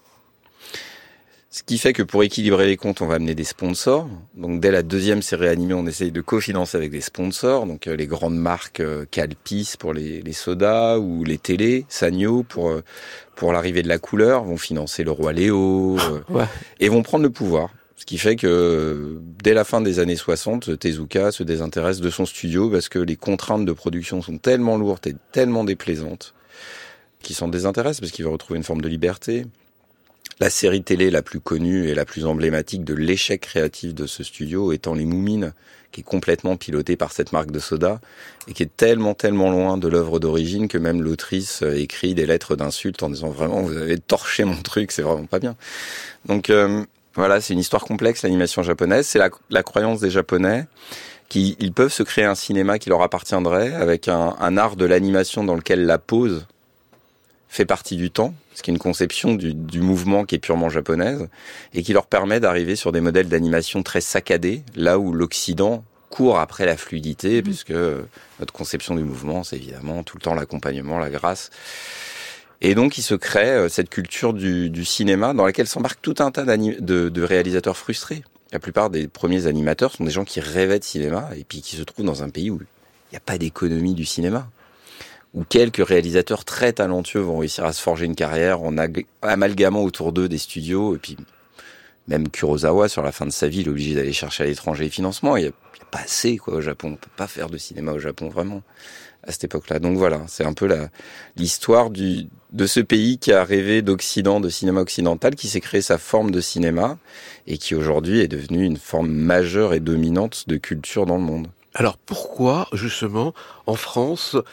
Ce qui fait que pour équilibrer les comptes, on va amener des sponsors. Donc dès la 2e série animée, on essaye de cofinancer avec des sponsors. Donc les grandes marques Calpis pour les sodas ou les télés, Sanyo pour l'arrivée de la couleur vont financer le Roi Léo et vont prendre le pouvoir. Ce qui fait que dès la fin des années 60, Tezuka se désintéresse de son studio parce que les contraintes de production sont tellement lourdes et tellement déplaisantes qu'il s'en désintéresse parce qu'il veut retrouver une forme de liberté. La série télé la plus connue et la plus emblématique de l'échec créatif de ce studio étant Les Moumines, qui est complètement pilotée par cette marque de soda et qui est tellement loin de l'œuvre d'origine que même l'autrice écrit des lettres d'insultes en disant vraiment vous avez torché mon truc, c'est vraiment pas bien. Donc voilà, c'est une histoire complexe l'animation japonaise, c'est la croyance des Japonais qu'ils peuvent se créer un cinéma qui leur appartiendrait avec un art de l'animation dans lequel la pause fait partie du temps, ce qui est une conception du mouvement qui est purement japonaise, et qui leur permet d'arriver sur des modèles d'animation très saccadés, là où l'Occident court après la fluidité, puisque notre conception du mouvement, c'est évidemment tout le temps l'accompagnement, la grâce. Et donc, il se crée cette culture du cinéma dans laquelle s'embarquent tout un tas de réalisateurs frustrés. La plupart des premiers animateurs sont des gens qui rêvaient de cinéma, et puis qui se trouvent dans un pays où il n'y a pas d'économie du cinéma, où quelques réalisateurs très talentueux vont réussir à se forger une carrière en amalgamant autour d'eux des studios. Et puis, même Kurosawa, sur la fin de sa vie, il est obligé d'aller chercher à l'étranger les financements. Il n'y a pas assez au Japon. On ne peut pas faire de cinéma au Japon, vraiment, à cette époque-là. Donc voilà, c'est un peu l'histoire de ce pays qui a rêvé d'Occident, de cinéma occidental, qui s'est créé sa forme de cinéma et qui aujourd'hui est devenu une forme majeure et dominante de culture dans le monde. Alors pourquoi, justement, en France,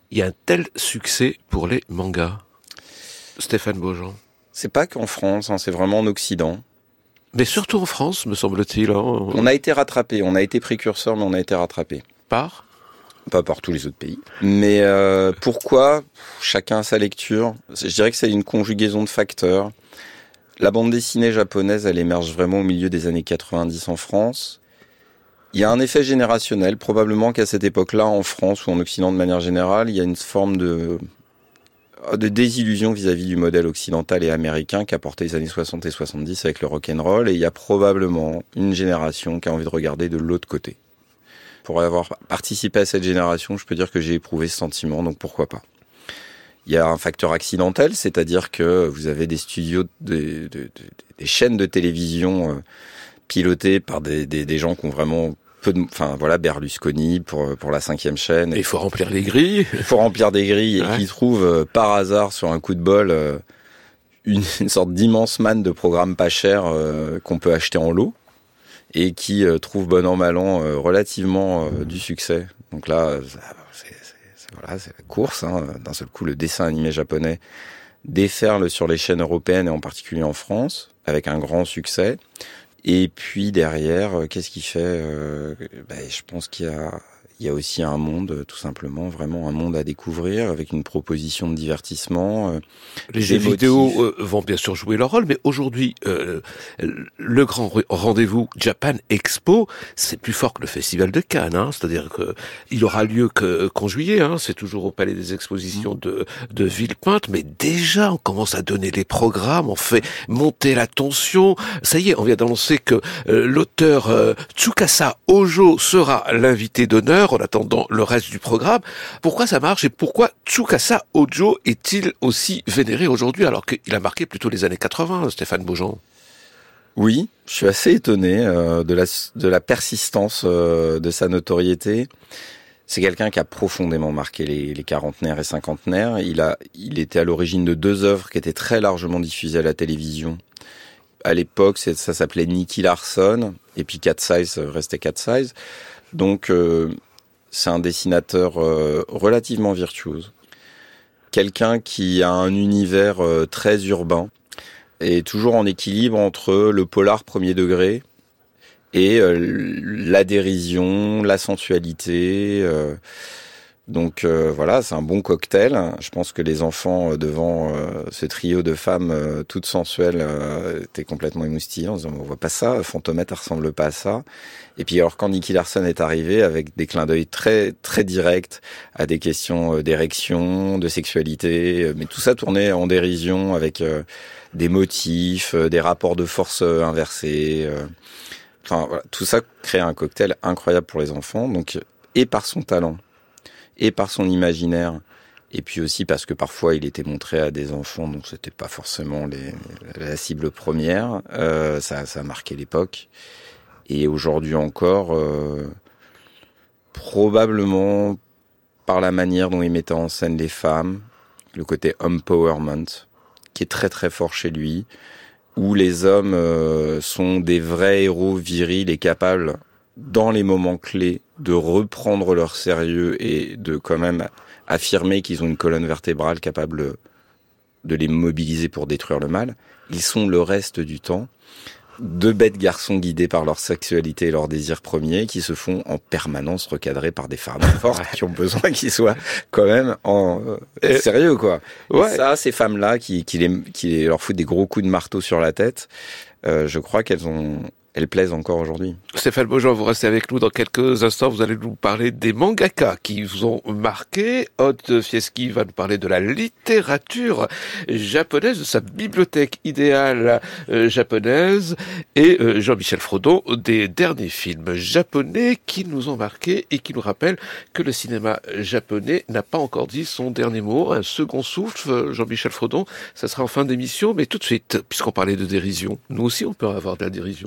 il y a un tel succès pour les mangas? Stéphane Beaujean. C'est pas qu'en France, c'est vraiment en Occident. Mais surtout en France, me semble-t-il. On a été rattrapé, on a été précurseur, mais on a été rattrapé. Par? Pas par tous les autres pays. Mais pourquoi? Chacun a sa lecture. Je dirais que c'est une conjugaison de facteurs. La bande dessinée japonaise, elle émerge vraiment au milieu des années 90 en France. Il y a un effet générationnel, probablement qu'à cette époque-là, en France ou en Occident de manière générale, il y a une forme de désillusion vis-à-vis du modèle occidental et américain qu'apportaient les années 60 et 70 avec le rock'n'roll, et il y a probablement une génération qui a envie de regarder de l'autre côté. Pour avoir participé à cette génération, je peux dire que j'ai éprouvé ce sentiment, donc pourquoi pas. Il y a un facteur accidentel, c'est-à-dire que vous avez des studios, des chaînes de télévision pilotées par des gens qui ont vraiment Berlusconi pour la 5e chaîne. Et il faut remplir les grilles. Il faut remplir des grilles et qui trouvent par hasard sur un coup de bol une sorte d'immense manne de programmes pas chers qu'on peut acheter en lot et qui trouvent bon an mal an relativement du succès. Donc là, c'est la course. D'un seul coup, le dessin animé japonais déferle sur les chaînes européennes et en particulier en France avec un grand succès. Et puis derrière, qu'est-ce qui fait je pense qu'il y a aussi un monde, tout simplement, vraiment un monde à découvrir, avec une proposition de divertissement. Les jeux vidéo vont bien sûr jouer leur rôle, mais aujourd'hui, le grand rendez-vous Japan Expo, c'est plus fort que le Festival de Cannes. C'est-à-dire que il aura lieu qu'en juillet. C'est toujours au Palais des Expositions de Villepinte, mais déjà on commence à donner les programmes, on fait monter la tension. Ça y est, on vient d'annoncer que l'auteur Tsukasa Ojo sera l'invité d'honneur en attendant le reste du programme. Pourquoi ça marche et pourquoi Tsukasa Ojo est-il aussi vénéré aujourd'hui alors qu'il a marqué plutôt les années 80, Stéphane Beaujean? Oui, je suis assez étonné de la persistance de sa notoriété. C'est quelqu'un qui a profondément marqué les quarantenaires et cinquantenaires. Il était à l'origine de 2 œuvres qui étaient très largement diffusées à la télévision. À l'époque, ça s'appelait Nicky Larson, et puis Cat Size restait Cat Size. Donc, c'est un dessinateur relativement virtuose. Quelqu'un qui a un univers très urbain, et toujours en équilibre entre le polar premier degré et la dérision, la sensualité. Donc voilà, c'est un bon cocktail. Je pense que les enfants devant ce trio de femmes toutes sensuelles étaient complètement émoustillés en disant on voit pas ça, Fantomette ne ressemble pas à ça. Et puis alors quand Nicky Larson est arrivé avec des clins d'œil très très directs à des questions d'érection, de sexualité, mais tout ça tournait en dérision avec des motifs, des rapports de force inversés. Enfin voilà, tout ça crée un cocktail incroyable pour les enfants. Donc et par son talent et par son imaginaire, et puis aussi parce que parfois il était montré à des enfants dont c'était pas forcément la cible première, ça a marqué l'époque. Et aujourd'hui encore, probablement par la manière dont il mettait en scène les femmes, le côté empowerment, qui est très très fort chez lui, où les hommes sont des vrais héros virils et capables, dans les moments clés, de reprendre leur sérieux et de quand même affirmer qu'ils ont une colonne vertébrale capable de les mobiliser pour détruire le mal. Ils sont le reste du temps 2 bêtes garçons guidés par leur sexualité et leurs désirs premiers qui se font en permanence recadrer par des femmes fortes qui ont besoin qu'ils soient quand même sérieux, quoi. Ouais. Et ça, ces femmes-là qui leur foutent des gros coups de marteau sur la tête, je crois elles plaisent encore aujourd'hui. Stéphane Beaujean, vous restez avec nous dans quelques instants. Vous allez nous parler des mangaka qui vous ont marqué. Aude Fieschi va nous parler de la littérature japonaise, de sa bibliothèque idéale japonaise. Et Jean-Michel Frodon, des derniers films japonais qui nous ont marqués et qui nous rappellent que le cinéma japonais n'a pas encore dit son dernier mot. Un second souffle, Jean-Michel Frodon, ça sera en fin d'émission. Mais tout de suite, puisqu'on parlait de dérision, nous aussi on peut avoir de la dérision.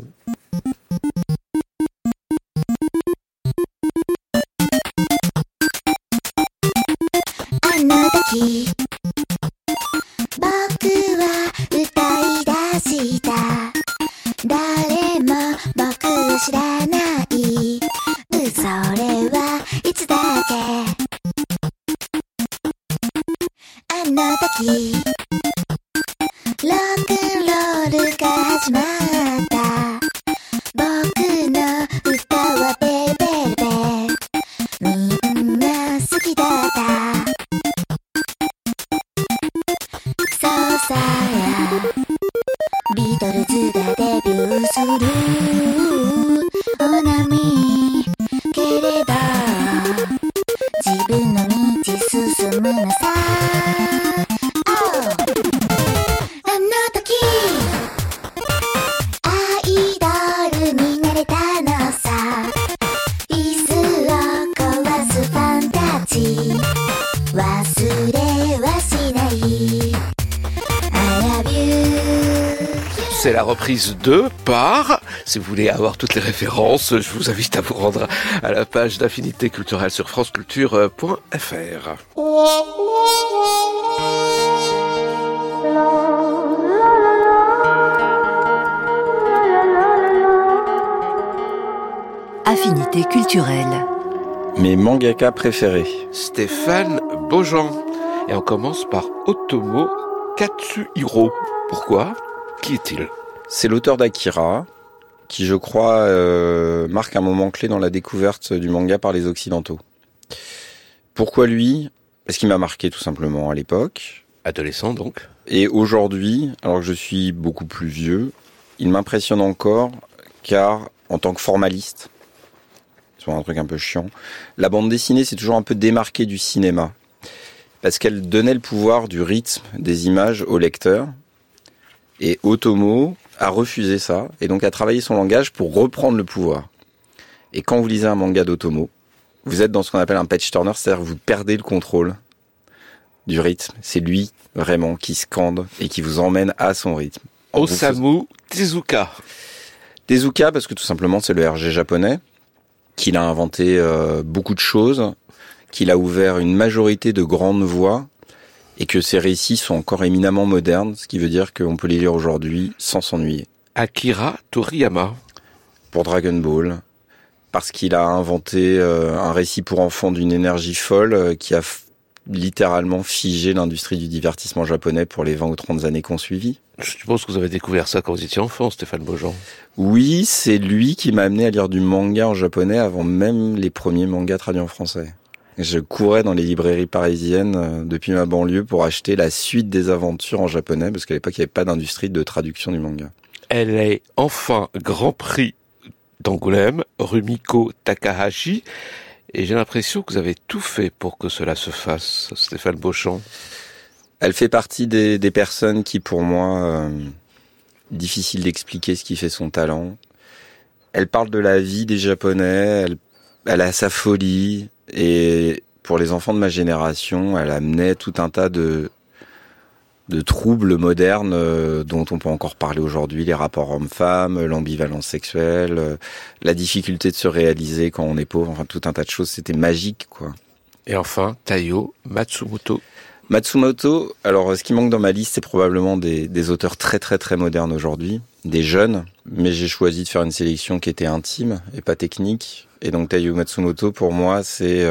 あの時僕は歌い出した誰も僕を知らないそれはいつだっけの時ロックンロールが始まった僕の歌はベルベルベみんな好きだったそうさビートルズがデビューするお波けれど自分の道進むのさあの時アイドルになれたのさ椅子を壊すファンタジー忘れはしない I love you C'est la reprise de par. Si vous voulez avoir toutes les références, je vous invite à vous rendre à la page d'Affinité culturelle sur franceculture.fr. Affinité culturelle. Mes mangaka préférés. Stéphane Beaujean. Et on commence par Otomo Katsuhiro. Pourquoi ? Qui est-il ? C'est l'auteur d'Akira, qui je crois marque un moment clé dans la découverte du manga par les Occidentaux. Pourquoi lui ? Parce qu'il m'a marqué tout simplement à l'époque. Adolescent donc. Et aujourd'hui, alors que je suis beaucoup plus vieux, il m'impressionne encore car en tant que formaliste, c'est un truc un peu chiant, la bande dessinée s'est toujours un peu démarquée du cinéma. Parce qu'elle donnait le pouvoir du rythme des images au lecteur. Et Otomo a refusé ça, et donc a travaillé son langage pour reprendre le pouvoir. Et quand vous lisez un manga d'Otomo, vous êtes dans ce qu'on appelle un page turner, c'est-à-dire que vous perdez le contrôle du rythme. C'est lui, vraiment, qui scande et qui vous emmène à son rythme. Osamu Tezuka. Tezuka, parce que tout simplement, c'est le RG japonais, qu'il a inventé beaucoup de choses, qu'il a ouvert une majorité de grandes voies, et que ses récits sont encore éminemment modernes, ce qui veut dire qu'on peut les lire aujourd'hui sans s'ennuyer. Akira Toriyama. Pour Dragon Ball, parce qu'il a inventé un récit pour enfants d'une énergie folle qui a littéralement figé l'industrie du divertissement japonais pour les 20 ou 30 années qu'on suivi. Je suppose que vous avez découvert ça quand vous étiez enfant, Stéphane Beaujean. Oui, c'est lui qui m'a amené à lire du manga en japonais avant même les premiers mangas traduits en français. Je courais dans les librairies parisiennes depuis ma banlieue pour acheter la suite des aventures en japonais, parce qu'à l'époque, il n'y avait pas d'industrie de traduction du manga. Elle est enfin Grand Prix d'Angoulême, Rumiko Takahashi, et j'ai l'impression que vous avez tout fait pour que cela se fasse, Stéphane Beaujean. Elle fait partie des personnes qui, pour moi, difficile d'expliquer ce qui fait son talent. Elle parle de la vie des Japonais, elle a sa folie, et pour les enfants de ma génération, elle amenait tout un tas de troubles modernes dont on peut encore parler aujourd'hui, les rapports hommes-femmes, l'ambivalence sexuelle, la difficulté de se réaliser quand on est pauvre, enfin tout un tas de choses, c'était magique, quoi. Et enfin, Taiyo Matsumoto. Matsumoto, alors ce qui manque dans ma liste, c'est probablement des auteurs très très très modernes aujourd'hui, des jeunes, mais j'ai choisi de faire une sélection qui était intime et pas technique. Et donc Taiyo Matsumoto, pour moi, c'est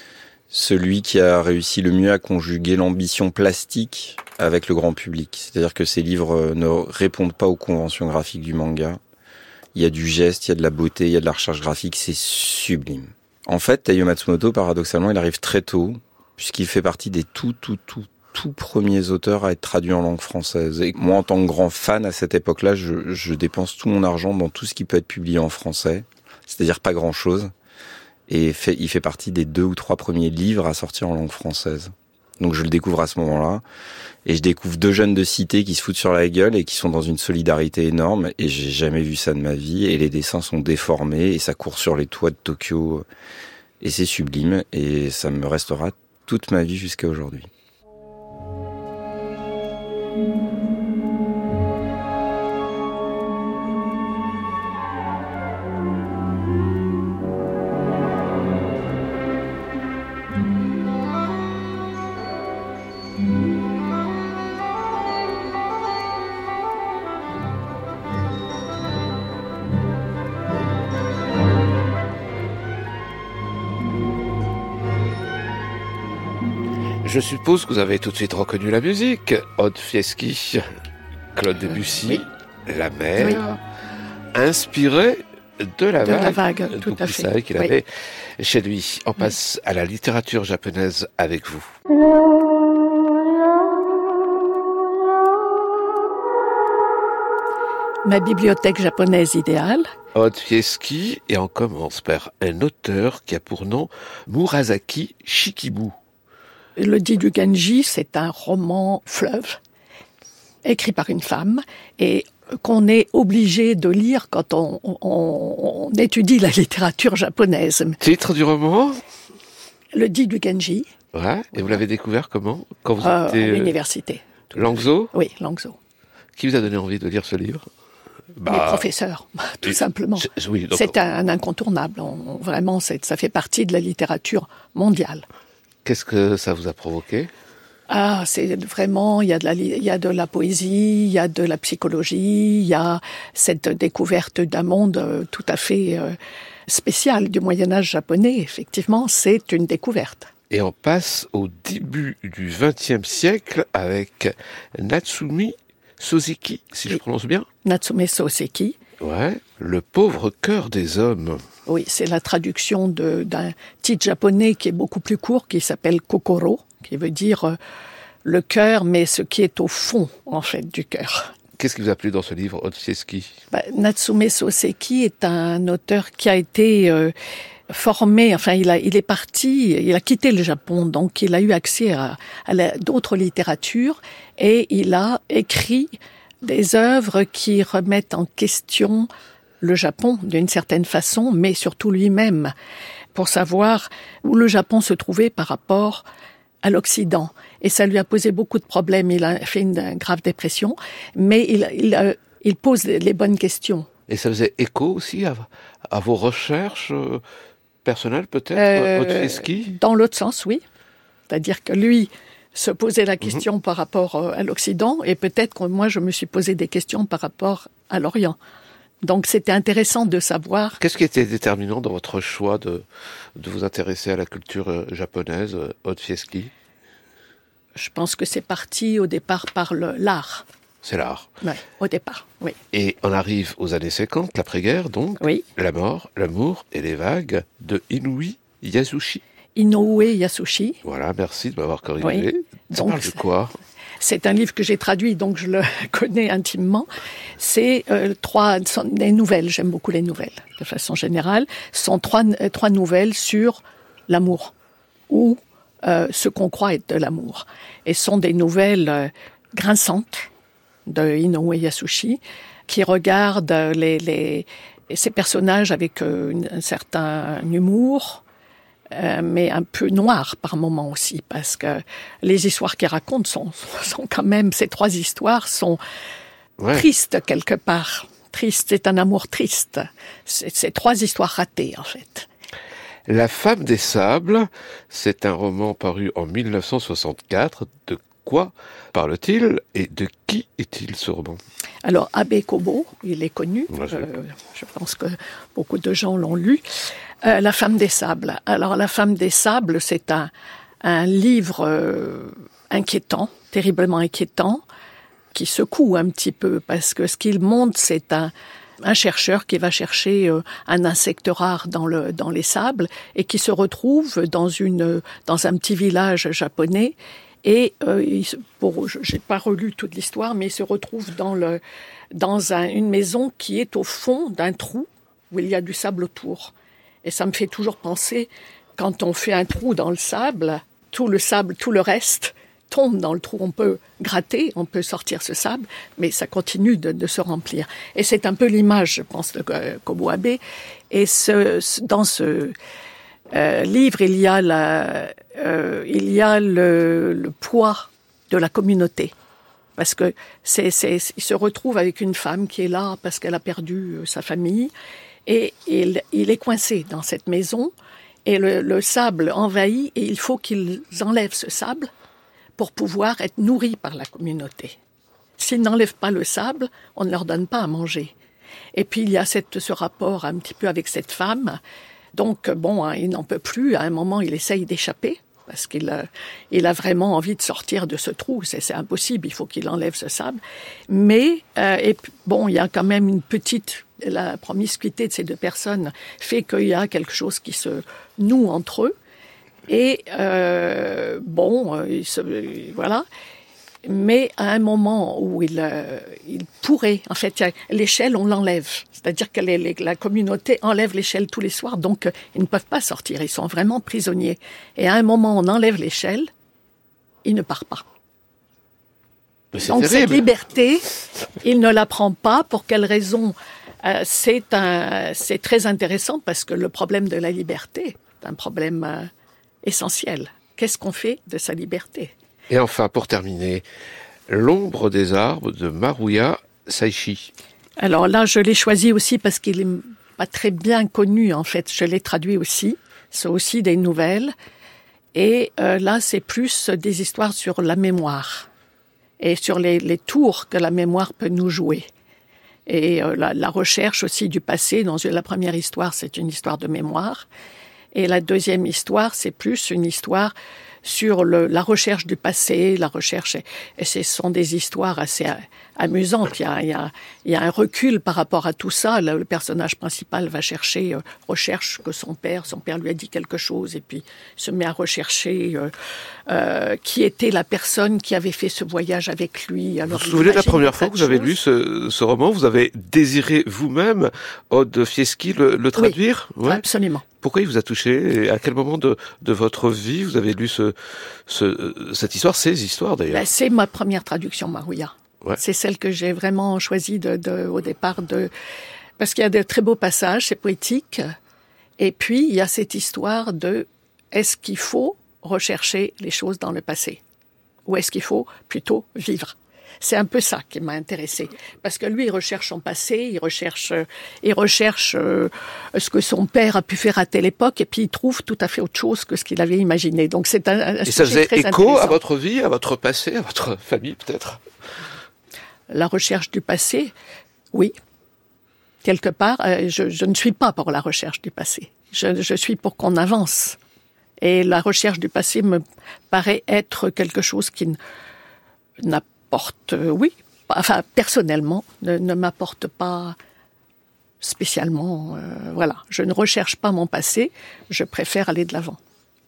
celui qui a réussi le mieux à conjuguer l'ambition plastique avec le grand public. C'est-à-dire que ses livres ne répondent pas aux conventions graphiques du manga. Il y a du geste, il y a de la beauté, il y a de la recherche graphique, c'est sublime. En fait, Taiyo Matsumoto, paradoxalement, il arrive très tôt, puisqu'il fait partie des tout premiers auteurs à être traduits en langue française. Et moi, en tant que grand fan, à cette époque-là, je dépense tout mon argent dans tout ce qui peut être publié en français. C'est-à-dire pas grand-chose. Et il fait partie des 2 ou 3 premiers livres à sortir en langue française. Donc je le découvre à ce moment-là. Et je découvre 2 jeunes de cité qui se foutent sur la gueule et qui sont dans une solidarité énorme. Et j'ai jamais vu ça de ma vie. Et les dessins sont déformés et ça court sur les toits de Tokyo. Et c'est sublime. Et ça me restera toute ma vie jusqu'à aujourd'hui. Je Je suppose que vous avez tout de suite reconnu la musique. Odd Fieschi, Claude Debussy, La mer, inspiré de la vague. Tout à Vous fait. savez qu'il avait chez lui. On passe à la littérature japonaise avec vous. Ma bibliothèque japonaise idéale. Odd Fieschi, et on commence par un auteur qui a pour nom Murasaki Shikibu. Le dit du Genji, c'est un roman fleuve, écrit par une femme, et qu'on est obligé de lire quand on étudie la littérature japonaise. Titre du roman? Le dit du Genji. Ouais. Et vous l'avez découvert comment? Quand vous À étiez l'université. Langso? Oui, Langso. Qui vous a donné envie de lire ce livre? Les professeurs, tout simplement. Oui, donc, C'est un incontournable. Vraiment, ça fait partie de la littérature mondiale. qu'est-ce que ça vous a provoqué? Ah, c'est vraiment, il y a de la poésie, il y a de la psychologie, il y a cette découverte d'un monde tout à fait spécial du Moyen-Âge japonais. Effectivement, c'est une découverte. Et on passe au début du XXe siècle avec Natsumi Soseki, si je prononce bien. Natsume Soseki. Ouais, Le pauvre cœur des hommes. Oui, c'est la traduction d'un titre japonais qui est beaucoup plus court, qui s'appelle Kokoro, qui veut dire le cœur, mais ce qui est au fond, en fait, du cœur. Qu'est-ce qui vous a plu dans ce livre, Odd Fieschi? Natsume Soseki est un auteur qui a été formé, enfin, il est parti, il a quitté le Japon, donc il a eu accès à d'autres littératures, et il a écrit des œuvres qui remettent en question le Japon d'une certaine façon, mais surtout lui-même, pour savoir où le Japon se trouvait par rapport à l'Occident. Et ça lui a posé beaucoup de problèmes. Il a fait une grave dépression, mais il pose les bonnes questions. Et ça faisait écho aussi à vos recherches personnelles, peut-être, Odd Fieschi? Dans l'autre sens, oui. C'est-à-dire que lui se posait la question par rapport à l'Occident, et peut-être que moi, je me suis posé des questions par rapport à l'Orient. Donc, c'était intéressant de savoir. Qu'est-ce qui était déterminant dans votre choix de vous intéresser à la culture japonaise, Odd Fieschi? Je pense que c'est parti au départ par l'art. C'est l'art. Oui, au départ, oui. Et on arrive aux années 50, l'après-guerre, donc. Oui. La mort, l'amour et les vagues de Inui Yasushi. Inoue Yasushi. Voilà, merci de m'avoir corrigé. Oui. Ça Donc, parle de quoi? C'est un livre que j'ai traduit, donc je le connais intimement. C'est des nouvelles, j'aime beaucoup les nouvelles, de façon générale. Ce sont trois nouvelles sur l'amour, ou ce qu'on croit être de l'amour. Et ce sont des nouvelles grinçantes de Inoue Yasushi, qui regardent ces personnages avec un certain humour, mais un peu noir par moments aussi, parce que les histoires qu'il raconte sont quand même, ces trois histoires sont tristes quelque part. Triste, c'est un amour triste. C'est trois histoires ratées, en fait. La femme des sables, c'est un roman paru en 1964. De quoi parle-t-il et de qui est-il ce roman? Alors, Abe Kobo, il est connu. Je pense que beaucoup de gens l'ont lu. La femme des sables. Alors, La femme des sables, c'est un livre inquiétant, terriblement inquiétant, qui secoue un petit peu, parce que ce qu'il montre, c'est un chercheur qui va chercher un insecte rare dans les sables et qui se retrouve dans un petit village japonais. Et j'ai pas relu toute l'histoire, mais il se retrouve dans une maison qui est au fond d'un trou où il y a du sable autour. Et ça me fait toujours penser, quand on fait un trou dans le sable, tout le reste tombe dans le trou. On peut gratter, on peut sortir ce sable, mais ça continue de se remplir. Et c'est un peu l'image, je pense, de Kobo Abe. Et dans ce livre, il y a le poids de la communauté. Parce que il se retrouve avec une femme qui est là parce qu'elle a perdu sa famille. Et il est coincé dans cette maison. Et le sable envahit, et il faut qu'ils enlèvent ce sable pour pouvoir être nourris par la communauté. S'ils n'enlèvent pas le sable, on ne leur donne pas à manger. Et puis il y a ce rapport un petit peu avec cette femme. Donc il n'en peut plus. À un moment, il essaye d'échapper. parce qu'il a vraiment envie de sortir de ce trou. C'est impossible, il faut qu'il enlève ce sable. Mais, il y a quand même la promiscuité de ces deux personnes fait qu'il y a quelque chose qui se noue entre eux. Et, voilà. Mais à un moment où il pourrait, en fait, l'échelle, on l'enlève. C'est-à-dire que la communauté enlève l'échelle tous les soirs, donc ils ne peuvent pas sortir, ils sont vraiment prisonniers. Et à un moment, on enlève l'échelle, il ne part pas. Mais c'est donc terrible. Cette liberté, il ne la prend pas. Pour quelle raison? C'est très intéressant parce que le problème de la liberté est un problème essentiel. Qu'est-ce qu'on fait de sa liberté? Et enfin, pour terminer, L'ombre des arbres de Maruya Saishi. Alors là, je l'ai choisi aussi parce qu'il est pas très bien connu, en fait. Je l'ai traduit aussi. C'est aussi des nouvelles. Et là, c'est plus des histoires sur la mémoire et sur les tours que la mémoire peut nous jouer. Et la recherche aussi du passé. Dans la première histoire, c'est une histoire de mémoire. Et la deuxième histoire, c'est plus une histoire sur la recherche du passé, la recherche, et ce sont des histoires assez amusantes. Il y a un recul par rapport à tout ça. Le personnage principal va recherche que son père lui a dit quelque chose, et puis se met à rechercher qui était la personne qui avait fait ce voyage avec lui. Alors, vous vous souvenez de la première fois que vous avez lu ce roman? Vous avez désiré vous-même, Aude Fieschi, le traduire? Oui, ouais. Absolument. Pourquoi il vous a touché? Et à quel moment de votre vie vous avez lu cette histoire, ces histoires d'ailleurs? C'est ma première traduction, Maruya. Ouais. C'est celle que j'ai vraiment choisie au départ parce qu'il y a de très beaux passages, c'est poétique. Et puis, il y a cette histoire est-ce qu'il faut rechercher les choses dans le passé? Ou est-ce qu'il faut plutôt vivre? C'est un peu ça qui m'a intéressée. Parce que lui, il recherche son passé, il recherche ce que son père a pu faire à telle époque, et puis il trouve tout à fait autre chose que ce qu'il avait imaginé. Donc c'est un et ça faisait très écho intéressant. À votre vie, à votre passé, à votre famille peut-être? La recherche du passé, oui. Quelque part, je ne suis pas pour la recherche du passé. Je suis pour qu'on avance. Et la recherche du passé me paraît être quelque chose qui personnellement, ne m'apporte pas spécialement. Voilà, je ne recherche pas mon passé, je préfère aller de l'avant.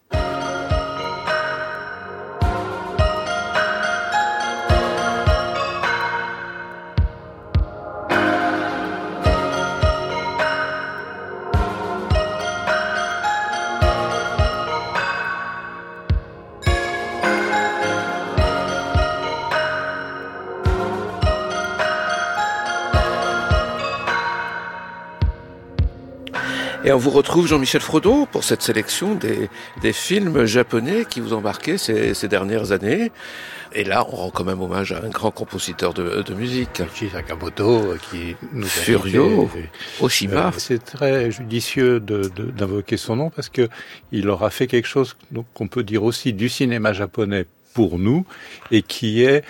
Et on vous retrouve, Jean-Michel Frodot, pour cette sélection des films japonais qui vous ont marqué ces dernières années. Et là, on rend quand même hommage à un grand compositeur de musique. Eiichi Sakamoto, qui nous a Furio, Oshima. C'est très judicieux d'invoquer son nom parce que il aura fait quelque chose qu'on peut dire aussi du cinéma japonais pour nous, et qui est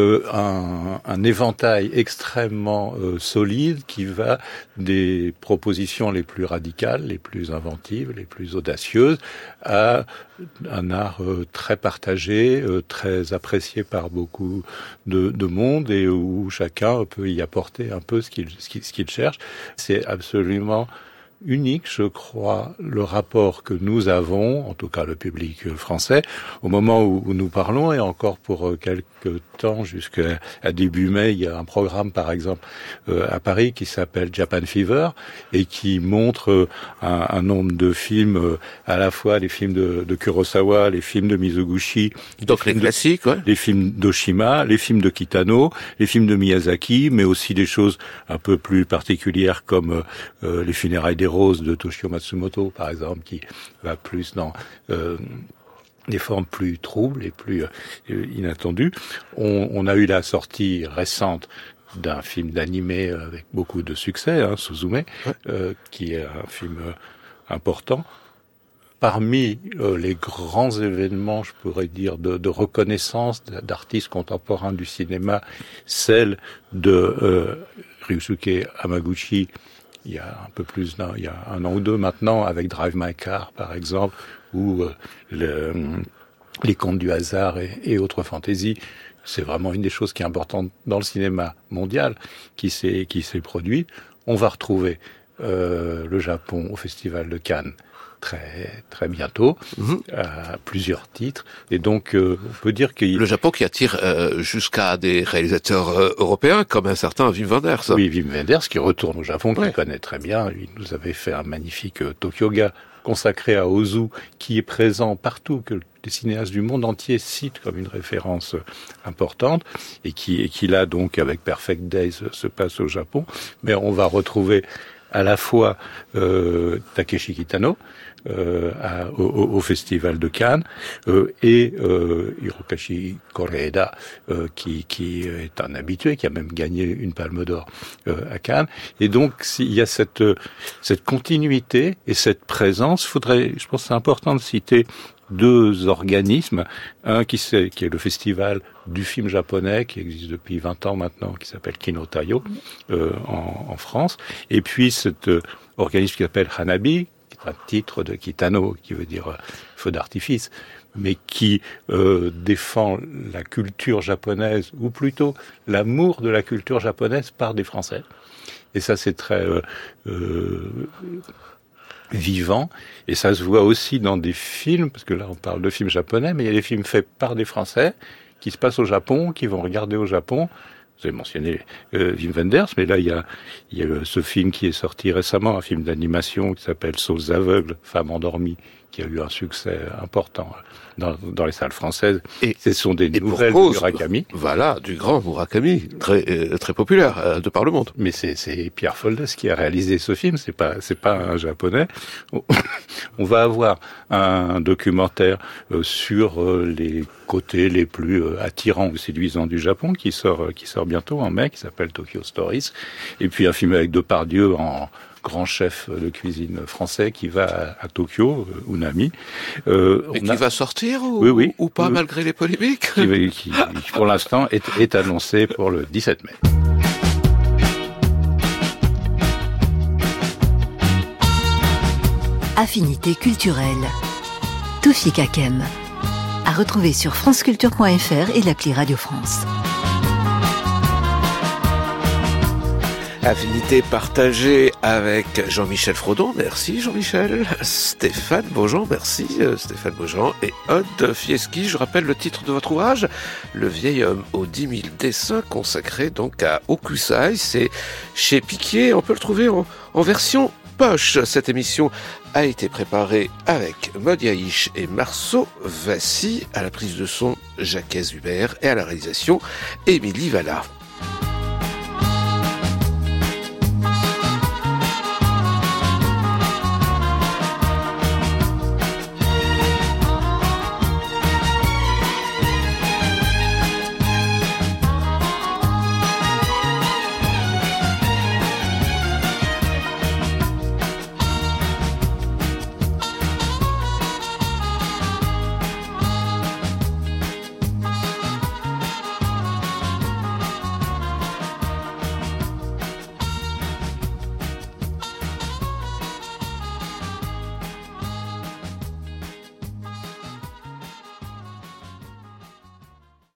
un éventail extrêmement solide qui va des propositions les plus radicales, les plus inventives, les plus audacieuses, à un art très partagé, très apprécié par beaucoup de monde, et où chacun peut y apporter un peu ce qu'il cherche. C'est absolument unique, je crois, le rapport que nous avons, en tout cas le public français, au moment où nous parlons, et encore pour quelques temps, jusqu'à début mai, il y a un programme, par exemple, à Paris, qui s'appelle Japan Fever, et qui montre un nombre de films, à la fois les films de Kurosawa, les films de Mizoguchi, donc les classiques, ouais. Les films d'Oshima, les films de Kitano, les films de Miyazaki, mais aussi des choses un peu plus particulières comme les funérailles des roses de Toshio Matsumoto, par exemple, qui va plus dans des formes plus troubles et plus inattendues. On a eu la sortie récente d'un film d'animé avec beaucoup de succès, Suzume, qui est un film important. Parmi les grands événements, je pourrais dire, de reconnaissance d'artistes contemporains du cinéma, celle de Ryusuke Hamaguchi, il y a un an ou deux maintenant, avec Drive My Car, par exemple, ou les contes du hasard et autres fantaisies. C'est vraiment une des choses qui est importante dans le cinéma mondial qui s'est produit. On va retrouver le Japon au Festival de Cannes très très bientôt, à plusieurs titres. Et donc, on peut dire que le Japon qui attire jusqu'à des réalisateurs européens comme un certain Wim Wenders. Oui, Wim Wenders qui retourne au Japon, qui connaît très bien. Il nous avait fait un magnifique Tokyo-ga consacré à Ozu, qui est présent partout, que les cinéastes du monde entier citent comme une référence importante, et qui là donc avec Perfect Days se passe au Japon. Mais on va retrouver à la fois Takeshi Kitano au Festival de Cannes et Hirokazu Koreeda qui est un habitué, qui a même gagné une Palme d'Or à Cannes. Et donc il y a cette continuité et cette présence. Je pense que c'est important de citer deux organismes, un qui est le festival du film japonais qui existe depuis 20 ans maintenant, qui s'appelle Kinotayo en France, et puis cet organisme qui s'appelle Hanabi, qui est un titre de Kitano qui veut dire feu d'artifice, mais qui défend la culture japonaise, ou plutôt l'amour de la culture japonaise par des Français. Et ça c'est très vivant, et ça se voit aussi dans des films, parce que là on parle de films japonais, mais il y a des films faits par des Français qui se passent au Japon, qui vont regarder au Japon. Vous avez mentionné Wim Wenders, mais là il y a ce film qui est sorti récemment, un film d'animation qui s'appelle Saules aveugles, femmes endormies, qui a eu un succès important dans les salles françaises. Et ce sont des nouvelles de Murakami. Voilà, du grand Murakami, très populaire de par le monde. Mais c'est Pierre Foldes qui a réalisé ce film, c'est pas un japonais. On va avoir un documentaire sur les côtés les plus attirants ou séduisants du Japon qui sort bientôt en mai, qui s'appelle Tokyo Stories. Et puis un film avec Depardieu en grand chef de cuisine français qui va à Tokyo, Unami. Et qui va sortir ou pas, malgré les polémiques, qui pour l'instant est annoncé pour le 17 mai. Affinité culturelle. Toufik Hakem. À retrouver sur franceculture.fr et l'appli Radio France. Affinité partagée avec Jean-Michel Frodon, merci Jean-Michel. Stéphane Beaujean, merci Stéphane Beaujean. Et Aude Fieschi, je rappelle le titre de votre ouvrage, Le vieil homme aux 10 000 dessins, consacré donc à Hokusai. C'est chez Piquier, on peut le trouver en version poche. Cette émission a été préparée avec Maud Yaïch et Marceau Vassy, à la prise de son Jacques Hubert et à la réalisation Émilie Valla.